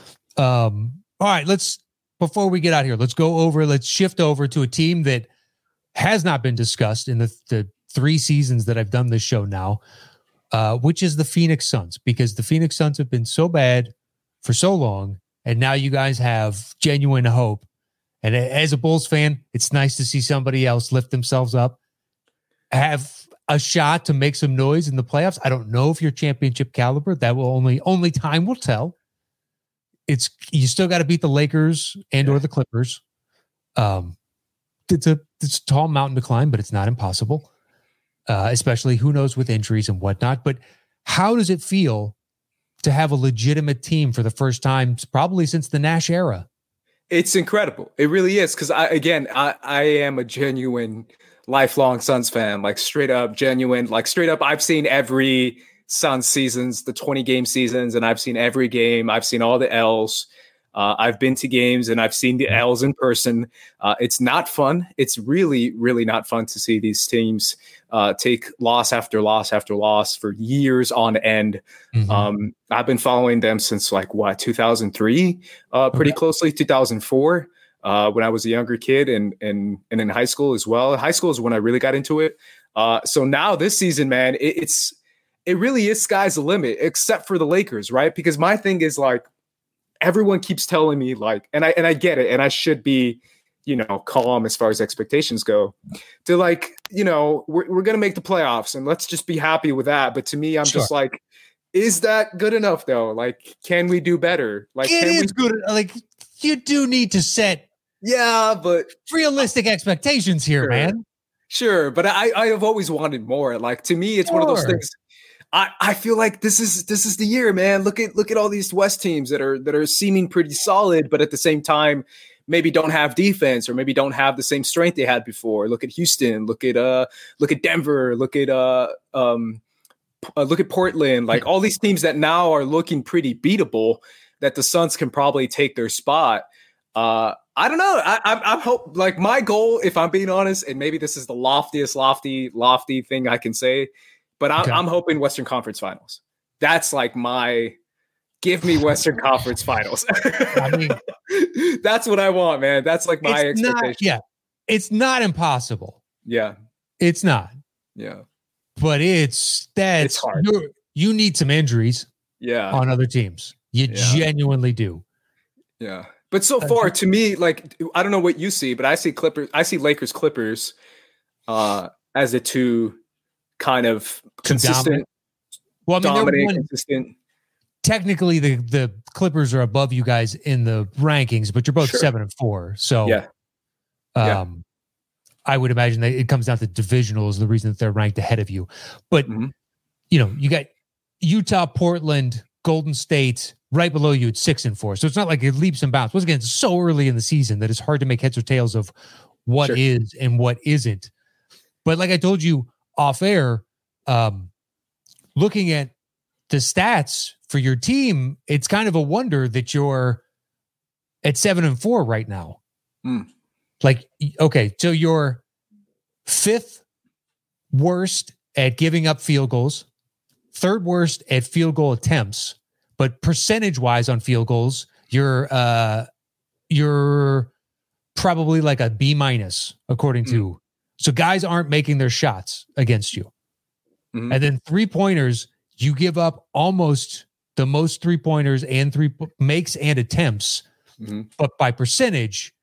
Um, all right, let's, before we get out here, let's go over, let's shift over to a team that has not been discussed in the, the three seasons that I've done this show now, uh, which is the Phoenix Suns, because the Phoenix Suns have been so bad for so long, and now you guys have genuine hope. And as a Bulls fan, it's nice to see somebody else lift themselves up, have a shot to make some noise in the playoffs. I don't know if you're championship caliber. That will only only time will tell. It's you still got to beat the Lakers and yeah. or the Clippers. Um, it's a it's a tall mountain to climb, but it's not impossible. Uh, especially who knows with injuries and whatnot. But how does it feel to have a legitimate team for the first time, probably since the Nash era? It's incredible. It really is. Because I again, I I am a genuine lifelong Suns fan, like straight up genuine, like straight up. I've seen every Suns seasons, the twenty game seasons, and I've seen every game. I've seen all the L's. Uh, I've been to games and I've seen the L's in person. Uh, it's not fun. It's really, really not fun to see these teams uh, take loss after loss after loss for years on end. Mm-hmm. Um, I've been following them since like what, two thousand three, uh, pretty okay. closely, two thousand four. Uh, when I was a younger kid and and and in high school as well. High school is when I really got into it. Uh, so now this season, man, it, it's it really is sky's the limit, except for the Lakers, right? Because my thing is like everyone keeps telling me like, and I and I get it, and I should be, you know, calm as far as expectations go. To like, you know, we're we're gonna make the playoffs, and let's just be happy with that. But to me, I'm sure. just like, is that good enough though? Like, can we do better? Like, it can is we- good. Like, you do need to set. Yeah, but realistic expectations here, sure, man. Sure, but I I have always wanted more. Like to me, it's sure. one of those things. I, I feel like this is this is the year, man. Look at look at all these West teams that are that are seeming pretty solid, but at the same time, maybe don't have defense or maybe don't have the same strength they had before. Look at Houston. Look at uh look at Denver. Look at uh um uh, look at Portland. Like all these teams that now are looking pretty beatable. That the Suns can probably take their spot. Uh, I don't know. I, I, I hope, like, my goal, if I'm being honest, and maybe this is the loftiest, lofty, lofty thing I can say, but I'm, okay. I'm hoping Western Conference Finals. That's like my give me Western Conference Finals. I mean, that's what I want, man. That's like my expectation. Not, yeah, it's not impossible. Yeah, it's not. Yeah, but it's that's it's hard. You need some injuries. Yeah, on other teams, you yeah. genuinely do. Yeah. But so far, to me, like I don't know what you see, but I see Clippers, I see Lakers Clippers uh, as the two kind of consistent, dominant. Well, I mean, dominant, one, consistent. Technically, the the Clippers are above you guys in the rankings, but you're both sure. seven and four. So, yeah, um, yeah. I would imagine that it comes down to divisional is the reason that they're ranked ahead of you. But mm-hmm. you know, you got Utah, Portland, Golden State. Right below you at six and four. So it's not like it leaps and bounds. Once again, it's so early in the season that it's hard to make heads or tails of what sure. is and what isn't. But like I told you off air, um, looking at the stats for your team, it's kind of a wonder that you're at seven and four right now. Mm. Like, okay, so you're fifth worst at giving up field goals, third worst at field goal attempts. But percentage-wise on field goals, you're uh, you're probably like a B minus, according to. Mm. So guys aren't making their shots against you. Mm-hmm. And then three-pointers, you give up almost the most three-pointers and three makes and attempts. Mm-hmm. But by percentage,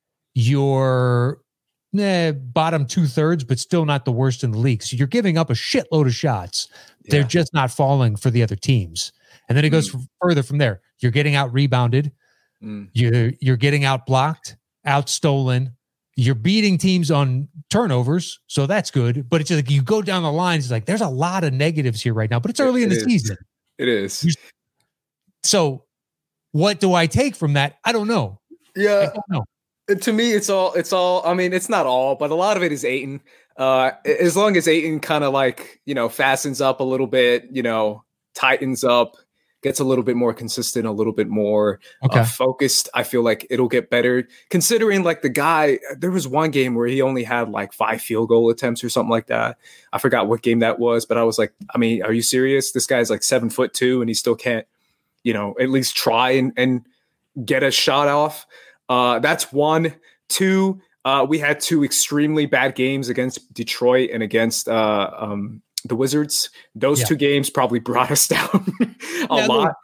you're eh, bottom two-thirds, but still not the worst in the league. So you're giving up a shitload of shots. Yeah. They're just not falling for the other teams. And then it goes mm. further from there. You're getting out rebounded. Mm. You're, you're getting out blocked, out stolen. You're beating teams on turnovers. So that's good. But it's just like you go down the lines, it's like there's a lot of negatives here right now, but it's early it, in the is. season. It is. So what do I take from that? I don't know. Yeah. I don't know. To me, it's all, it's all, I mean, it's not all, but a lot of it is Ayton. Uh, as long as Ayton kind of like, you know, fastens up a little bit, you know, tightens up, gets a little bit more consistent, a little bit more okay. uh, focused, I feel like it'll get better. Considering like the guy, there was one game where he only had like five field goal attempts or something like that. I forgot what game that was, but I was like, I mean, are you serious? This guy's like seven foot two and he still can't, you know, at least try and, and get a shot off. Uh, that's one. Two, uh, we had two extremely bad games against Detroit and against uh, um, the Wizards. Those yeah. two games probably brought us down a yeah, lot. Yeah.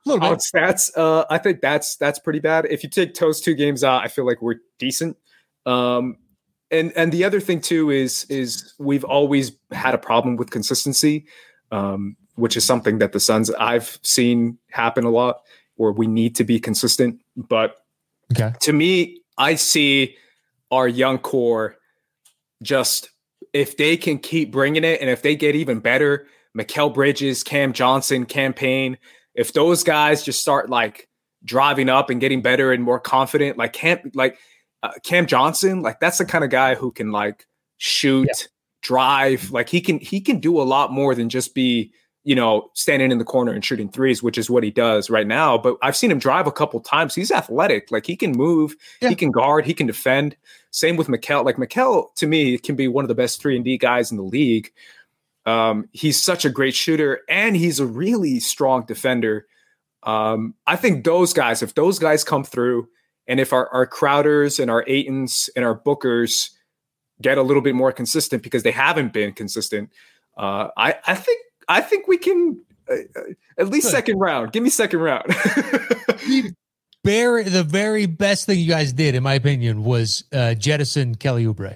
little bit. On stats, uh, I think that's that's pretty bad. If you take those two games out, I feel like we're decent. Um, and and the other thing too is is we've always had a problem with consistency, um, which is something that the Suns I've seen happen a lot, where we need to be consistent. But okay. to me, I see our young core just if they can keep bringing it, and if they get even better, Mikal Bridges, Cam Johnson, Cam Payne, if those guys just start like driving up and getting better and more confident, like Cam, like uh, Cam Johnson, like that's the kind of guy who can like shoot, yeah. drive, like he can he can do a lot more than just be, you know, standing in the corner and shooting threes, which is what he does right now. But I've seen him drive a couple times. He's athletic, like he can move, yeah. he can guard, he can defend. Same with Mikal. Like Mikal, to me, can be one of the best three and D guys in the league. Um, he's such a great shooter, and he's a really strong defender. Um, I think those guys, if those guys come through, and if our, our Crowders and our Aytons and our Bookers get a little bit more consistent, because they haven't been consistent, uh, I, I think I think we can uh, at least Good. second round. Give me second round. the, very, the very best thing you guys did, in my opinion, was uh, jettison Kelly Oubre.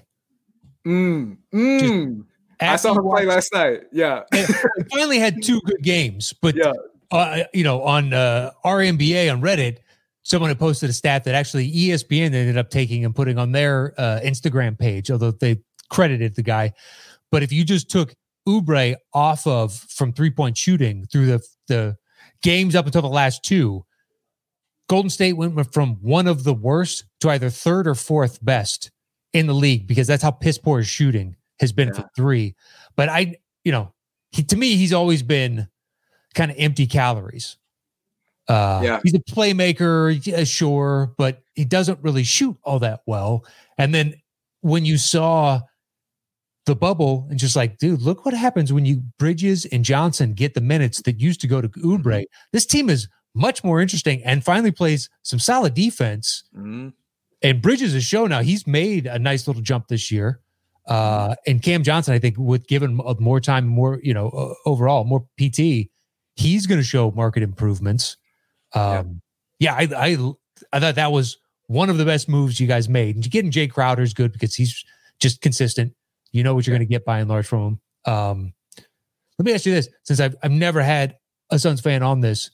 Mm, mm. I saw him play last night. Yeah. He finally had two good games, but yeah. uh, you know, on uh, R N B A on Reddit, someone had posted a stat that actually E S P N ended up taking and putting on their uh, Instagram page, although they credited the guy. But if you just took Oubre off of from three-point shooting through the the games up until the last two, Golden State went from one of the worst to either third or fourth best in the league, because that's how piss poor his shooting has been yeah. for three. But I, you know, he, to me, he's always been kind of empty calories. Uh, yeah. He's a playmaker, yeah, sure, but he doesn't really shoot all that well. And then when you saw the bubble and just like, dude, look what happens when you Bridges and Johnson get the minutes that used to go to Oubre. Mm-hmm. This team is much more interesting and finally plays some solid defense. Mm-hmm. And Bridges has shown now he's made a nice little jump this year. Uh, and Cam Johnson, I think, with given more time, more, you know, uh, overall, more P T, he's going to show market improvements. Um, yeah, yeah I, I I thought that was one of the best moves you guys made. And getting Jay Crowder is good because he's just consistent. You know what you're going to get by and large from him. Um, let me ask you this, since I've I've never had a Suns fan on this.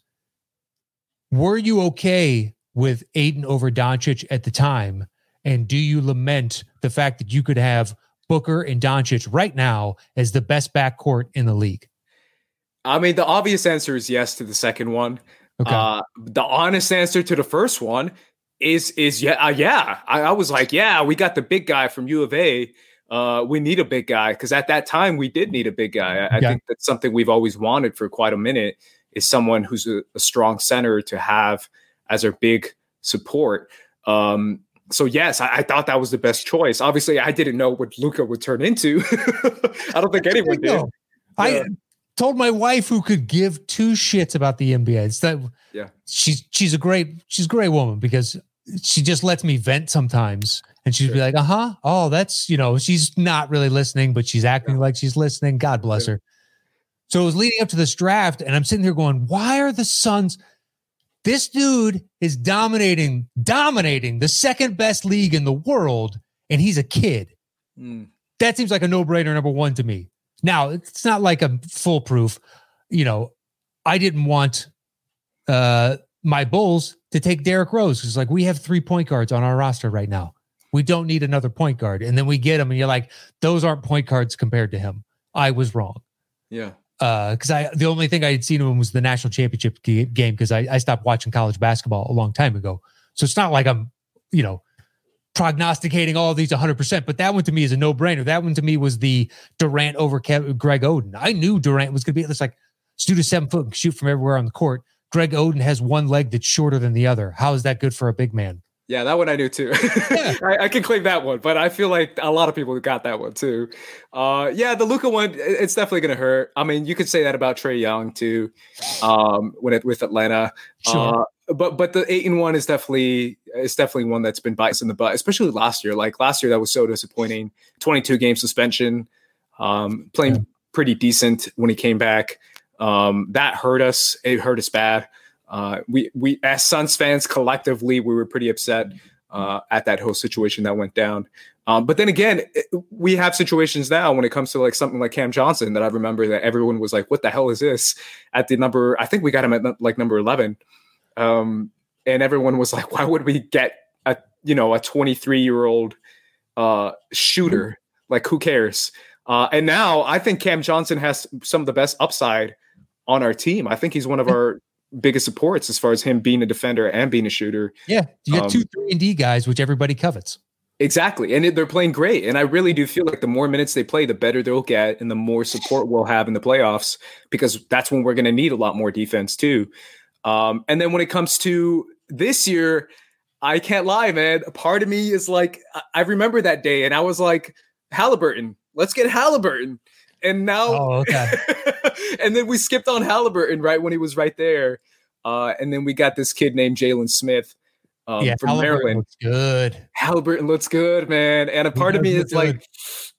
Were you okay with Ayton over Doncic at the time? And do you lament the fact that you could have Booker and Doncic right now as the best backcourt in the league? I mean, the obvious answer is yes to the second one. Okay. Uh, the honest answer to the first one is is yeah, uh, yeah. I, I was like, yeah, we got the big guy from U of A. Uh, we need a big guy, because at that time we did need a big guy. I, I yeah. think that's something we've always wanted for quite a minute, is someone who's a, a strong center to have as our big support. Um, So, yes, I, I thought that was the best choice. Obviously, I didn't know what Luka would turn into. I don't think anyone did. Yeah. I told my wife, who could give two shits about the N B A. It's that yeah. she's she's a great she's a great woman, because she just lets me vent sometimes, and she'd sure. be like, "Uh huh, oh, that's, you know," she's not really listening, but she's acting yeah. like she's listening. God bless yeah. her. So it was leading up to this draft, and I'm sitting there going, "Why are the Suns?" This dude is dominating, dominating the second best league in the world, and he's a kid. Mm. That seems like a no-brainer, number one, to me. Now, it's not like I'm foolproof. You know, I didn't want uh, my Bulls to take Derrick Rose, because, like, we have three point guards on our roster right now. We don't need another point guard. And then we get him, and you're like, those aren't point guards compared to him. I was wrong. Yeah. Because uh, I the only thing I had seen of him was the national championship g- game, because I, I stopped watching college basketball a long time ago. So it's not like I'm, you know, prognosticating all of these one hundred percent. But that one to me is a no-brainer. That one to me was the Durant over Kev- Greg Oden. I knew Durant was going to be this, like, dude is seven foot and shoot from everywhere on the court. Greg Oden has one leg that's shorter than the other. How is that good for a big man? Yeah, that one I knew too. Yeah. I, I can claim that one, but I feel like a lot of people got that one too. Uh, yeah, the Luka one, it's definitely going to hurt. I mean, you could say that about Trae Young too, um, when it, with Atlanta. Sure. Uh, but but the Ayton one is definitely it's definitely one that's been bites in the butt, especially last year. Like last year, that was so disappointing. twenty-two game suspension, um, playing yeah. pretty decent when he came back. Um, that hurt us. It hurt us bad. Uh, we we as Suns fans collectively, we were pretty upset uh, at that whole situation that went down. Um, but then again, it, we have situations now when it comes to like something like Cam Johnson that I remember that everyone was like, "What the hell is this?" At the number, I think we got him at like number eleven, um, and everyone was like, "Why would we get a you know a twenty-three year old uh, shooter? Like, who cares?" Uh, and now I think Cam Johnson has some of the best upside on our team. I think he's one of our biggest supports as far as him being a defender and being a shooter. Yeah, you got um, two three and D guys, which everybody covets. Exactly, and they're playing great. And I really do feel like the more minutes they play, the better they'll get, and the more support we'll have in the playoffs, because that's when we're going to need a lot more defense too. Um, and then when it comes to this year, I can't lie, man. A part of me is like, I remember that day, and I was like, Halliburton, let's get Halliburton. And now, oh, okay. And then we skipped on Halliburton right when he was right there. Uh, and then we got this kid named Jalen Smith um, yeah, from Halliburton Maryland. looks good. Halliburton looks good, man. And a part of me is like, good.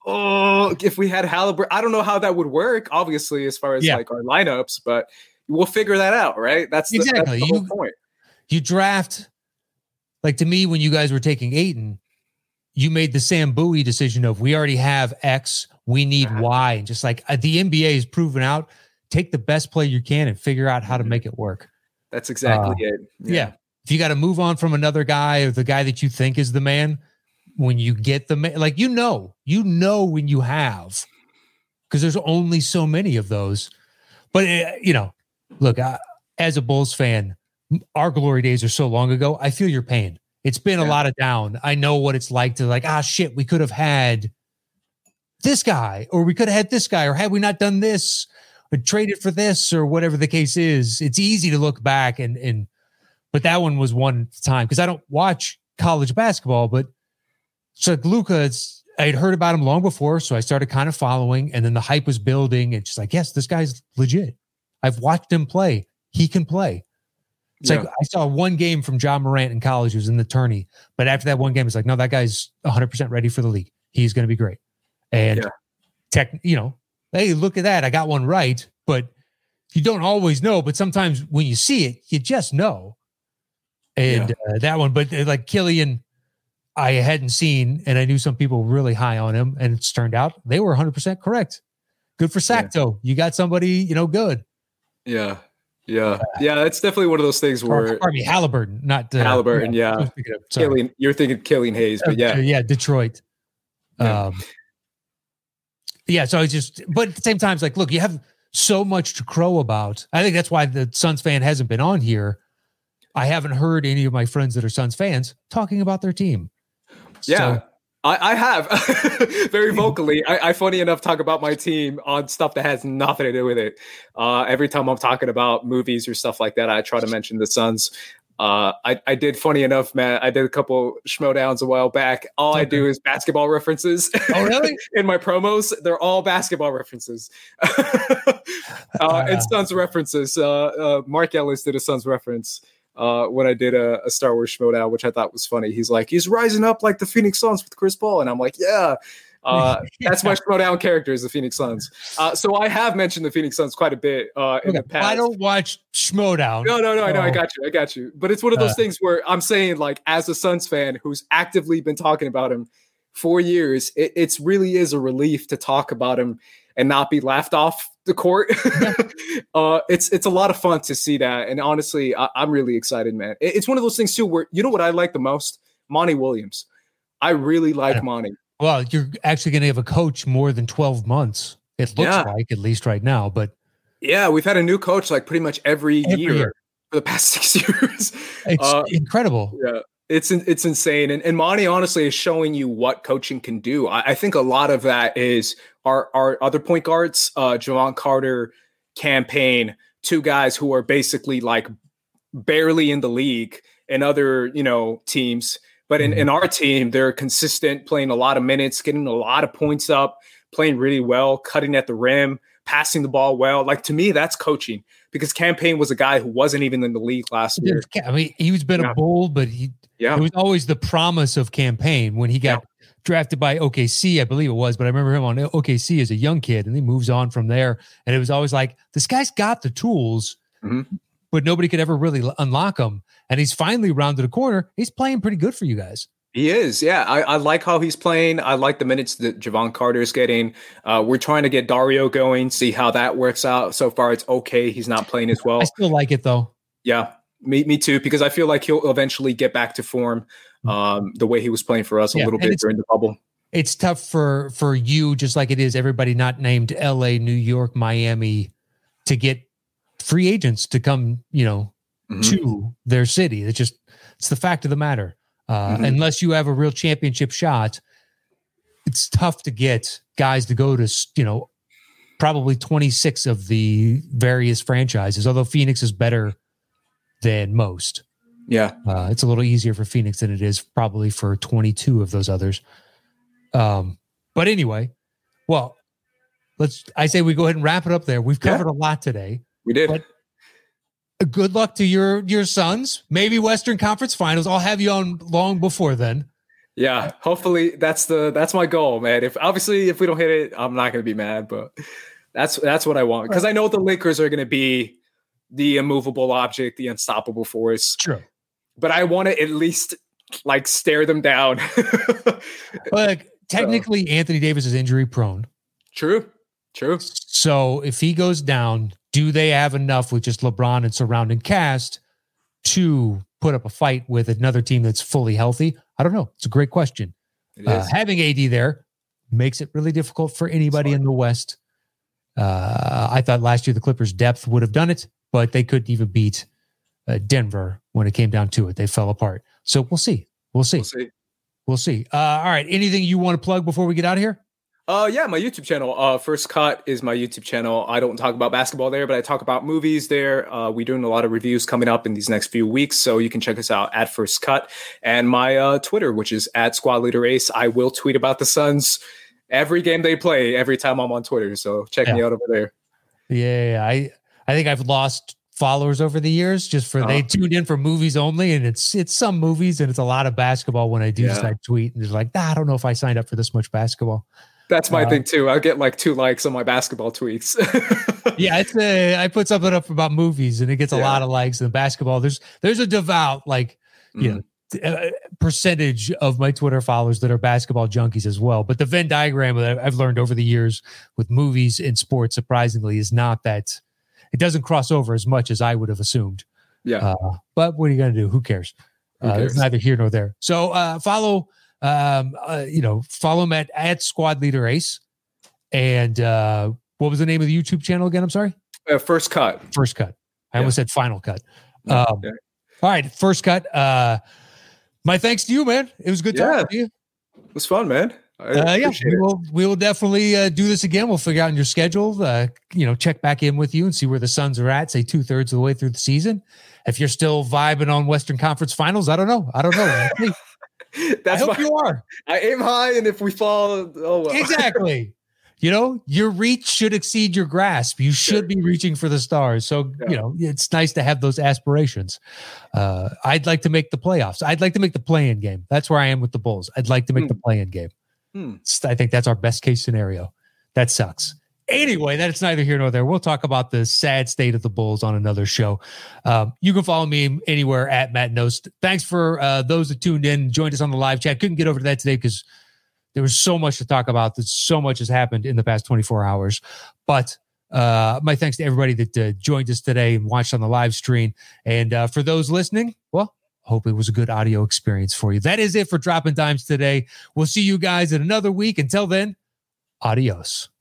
oh, if we had Halliburton, I don't know how that would work, obviously, as far as yeah. like our lineups, but we'll figure that out, right? That's the, exactly. that's the whole you, point. You draft, like to me, when you guys were taking Ayton, you made the Sam Bowie decision of we already have X, we need uh-huh. Y. And just like uh, the N B A is proven out, take the best play you can and figure out how to make it work. That's exactly uh, it. Yeah. yeah. If you got to move on from another guy or the guy that you think is the man, when you get the man, like, you know, you know, when you have, because there's only so many of those. But, uh, you know, look, uh, as a Bulls fan, our glory days are so long ago. I feel your pain. It's been yeah. a lot of down. I know what it's like to like, ah, shit, we could have had this guy, or we could have had this guy, or had we not done this, or traded for this, or whatever the case is. It's easy to look back and, and, but that one was one time because I don't watch college basketball, but so like Luka, it's, I had heard about him long before. So I started kind of following, and then the hype was building. And just like, yes, this guy's legit. I've watched him play. He can play. It's yeah. like I saw one game from John Morant in college. He was in the tourney. But after that one game, it's like, no, that guy's one hundred percent ready for the league. He's going to be great. And yeah. tech, you know, hey, look at that. I got one right. But you don't always know. But sometimes when you see it, you just know. And yeah. uh, that one, but uh, like Killian, I hadn't seen, and I knew some people were really high on him. And it's turned out they were one hundred percent correct. Good for Sacto. Yeah. You got somebody, you know, good. Yeah. Yeah, yeah, it's definitely one of those things where pardon me, Halliburton, not uh, Halliburton. Yeah, yeah. Killian, you're thinking Killian Hayes, but yeah, uh, yeah, Detroit. Yeah. Um, yeah. So it's just, but at the same time, it's like, look, you have so much to crow about. I think that's why the Suns fan hasn't been on here. I haven't heard any of my friends that are Suns fans talking about their team. Yeah. So, I, I have very vocally. I, I, funny enough, talk about my team on stuff that has nothing to do with it. Uh, every time I'm talking about movies or stuff like that, I try to mention the Suns. Uh, I, I did, funny enough, man, I did a couple schmodowns a while back. All okay. I do is basketball references. Oh, really? In my promos, they're all basketball references. uh, uh, and Suns references. Uh, uh, Mark Ellis did a Suns reference. Uh, when I did a, a Star Wars Schmodown, which I thought was funny. He's like, he's rising up like the Phoenix Suns with Chris Paul. And I'm like, yeah, uh, yeah. that's my Schmodown character is the Phoenix Suns. Uh, so I have mentioned the Phoenix Suns quite a bit uh, in okay. the past. I don't watch Schmodown. No, no, no, I know. I got you. I got you. But it's one of those uh, things where I'm saying, like, as a Suns fan who's actively been talking about him for years, it it's really is a relief to talk about him and not be laughed off the court. uh, it's it's a lot of fun to see that. And honestly, I, I'm really excited, man. It, it's one of those things too where, you know what I like the most? Monty Williams. I really like Monty. Well, you're actually going to have a coach more than twelve months. It looks yeah. like, at least right now. But yeah, we've had a new coach like pretty much every, every year, year for the past six years. It's uh, incredible. Yeah. It's it's insane. And, and Monty, honestly, is showing you what coaching can do. I, I think a lot of that is our, our other point guards, uh, Javon Carter, Cam Payne, two guys who are basically like barely in the league in other, you know, teams. But in, in our team, they're consistent, playing a lot of minutes, getting a lot of points up, playing really well, cutting at the rim, passing the ball well. Like, to me, that's coaching, because Cam Payne was a guy who wasn't even in the league last year. I mean, he's been yeah. a Bull, but he yeah. it was always the promise of Cam Payne when he got yeah. drafted by O K C, I believe it was. But I remember him on O K C as a young kid, and he moves on from there. And it was always like, this guy's got the tools, mm-hmm. but nobody could ever really unlock him. And he's finally rounded a corner. He's playing pretty good for you guys. He is, yeah. I, I like how he's playing. I like the minutes that Javon Carter is getting. Uh, we're trying to get Dario going, see how that works out. So far, it's okay. He's not playing as well. I still like it, though. Yeah, me, me too, because I feel like he'll eventually get back to form um, the way he was playing for us a yeah, little bit during the bubble. It's tough for, for you, just like it is everybody not named L A, New York, Miami, to get free agents to come, you know, mm-hmm. to their city. It's just, it's the fact of the matter. Uh, mm-hmm. Unless you have a real championship shot, it's tough to get guys to go to, you know, probably twenty-six of the various franchises, although Phoenix is better than most. Yeah. Uh, it's a little easier for Phoenix than it is probably for twenty-two of those others. Um, but anyway, well, let's, I say we go ahead and wrap it up there. We've covered yeah. a lot today. We did. But good luck to your your sons. Maybe Western Conference Finals. I'll have you on long before then. Yeah, hopefully that's the that's my goal, man. If obviously if we don't hit it, I'm not going to be mad, but that's that's what I want because I know the Lakers are going to be the immovable object, the unstoppable force. True, but I want to at least like stare them down. Like technically, so. Anthony Davis is injury prone. True, true. So if he goes down, do they have enough with just LeBron and surrounding cast to put up a fight with another team that's fully healthy? I don't know. It's a great question. Uh, having A D there makes it really difficult for anybody in the West. Uh, I thought last year the Clippers' depth would have done it, but they couldn't even beat uh, Denver when it came down to it. They fell apart. So we'll see. We'll see. We'll see. We'll see. Uh, all right. Anything you want to plug before we get out of here? Uh, yeah, my YouTube channel. Uh, First Cut is my YouTube channel. I don't talk about basketball there, but I talk about movies there. Uh, we're doing a lot of reviews coming up in these next few weeks, so you can check us out at First Cut. And my uh, Twitter, which is at Squad Leader Ace. I will tweet about the Suns every game they play, every time I'm on Twitter. So check yeah. me out over there. Yeah, I I think I've lost followers over the years just for uh-huh. they tuned in for movies only, and it's it's some movies and it's a lot of basketball. When I do yeah. I tweet and it's like, nah, I don't know if I signed up for this much basketball. That's my uh, thing too. I get like two likes on my basketball tweets. yeah, it's a, I put something up about movies and it gets a yeah. lot of likes. And basketball, there's there's a devout like you mm. know uh, percentage of my Twitter followers that are basketball junkies as well. But the Venn diagram that I've learned over the years with movies and sports, surprisingly, is not that it doesn't cross over as much as I would have assumed. Yeah. Uh, but what are you gonna do? Who cares? Who cares? Uh, it's neither here nor there. So uh, follow. Um, uh, you know, follow him at, at Squad Leader Ace. And uh, what was the name of the YouTube channel again? I'm sorry. Uh, First Cut. First Cut. I yeah. almost said Final Cut. Um, okay. All right. First Cut. Uh, my thanks to you, man. It was good talking yeah. to you. It was fun, man. Uh, yeah, we will, we will definitely uh, do this again. We'll figure out your schedule, uh, you know, check back in with you and see where the Suns are at, say two thirds of the way through the season. If you're still vibing on Western Conference Finals, I don't know. I don't know. That's I hope my, you are. I aim high, and if we fall, oh well. Exactly. You know, your reach should exceed your grasp. You should be reaching for the stars. So, yeah. you know, it's nice to have those aspirations. Uh, I'd like to make the playoffs. I'd like to make the play-in game. That's where I am with the Bulls. I'd like to make mm. the play-in game. Mm. I think that's our best case scenario. That sucks. Anyway, that's neither here nor there. We'll talk about the sad state of the Bulls on another show. Um, you can follow me anywhere at Matt Nost. Thanks for uh, those that tuned in, joined us on the live chat. Couldn't get over to that today because there was so much to talk about. That so much has happened in the past twenty-four hours. But uh, my thanks to everybody that uh, joined us today and watched on the live stream. And uh, for those listening, well, hope it was a good audio experience for you. That is it for Dropping Dimes today. We'll see you guys in another week. Until then, adios.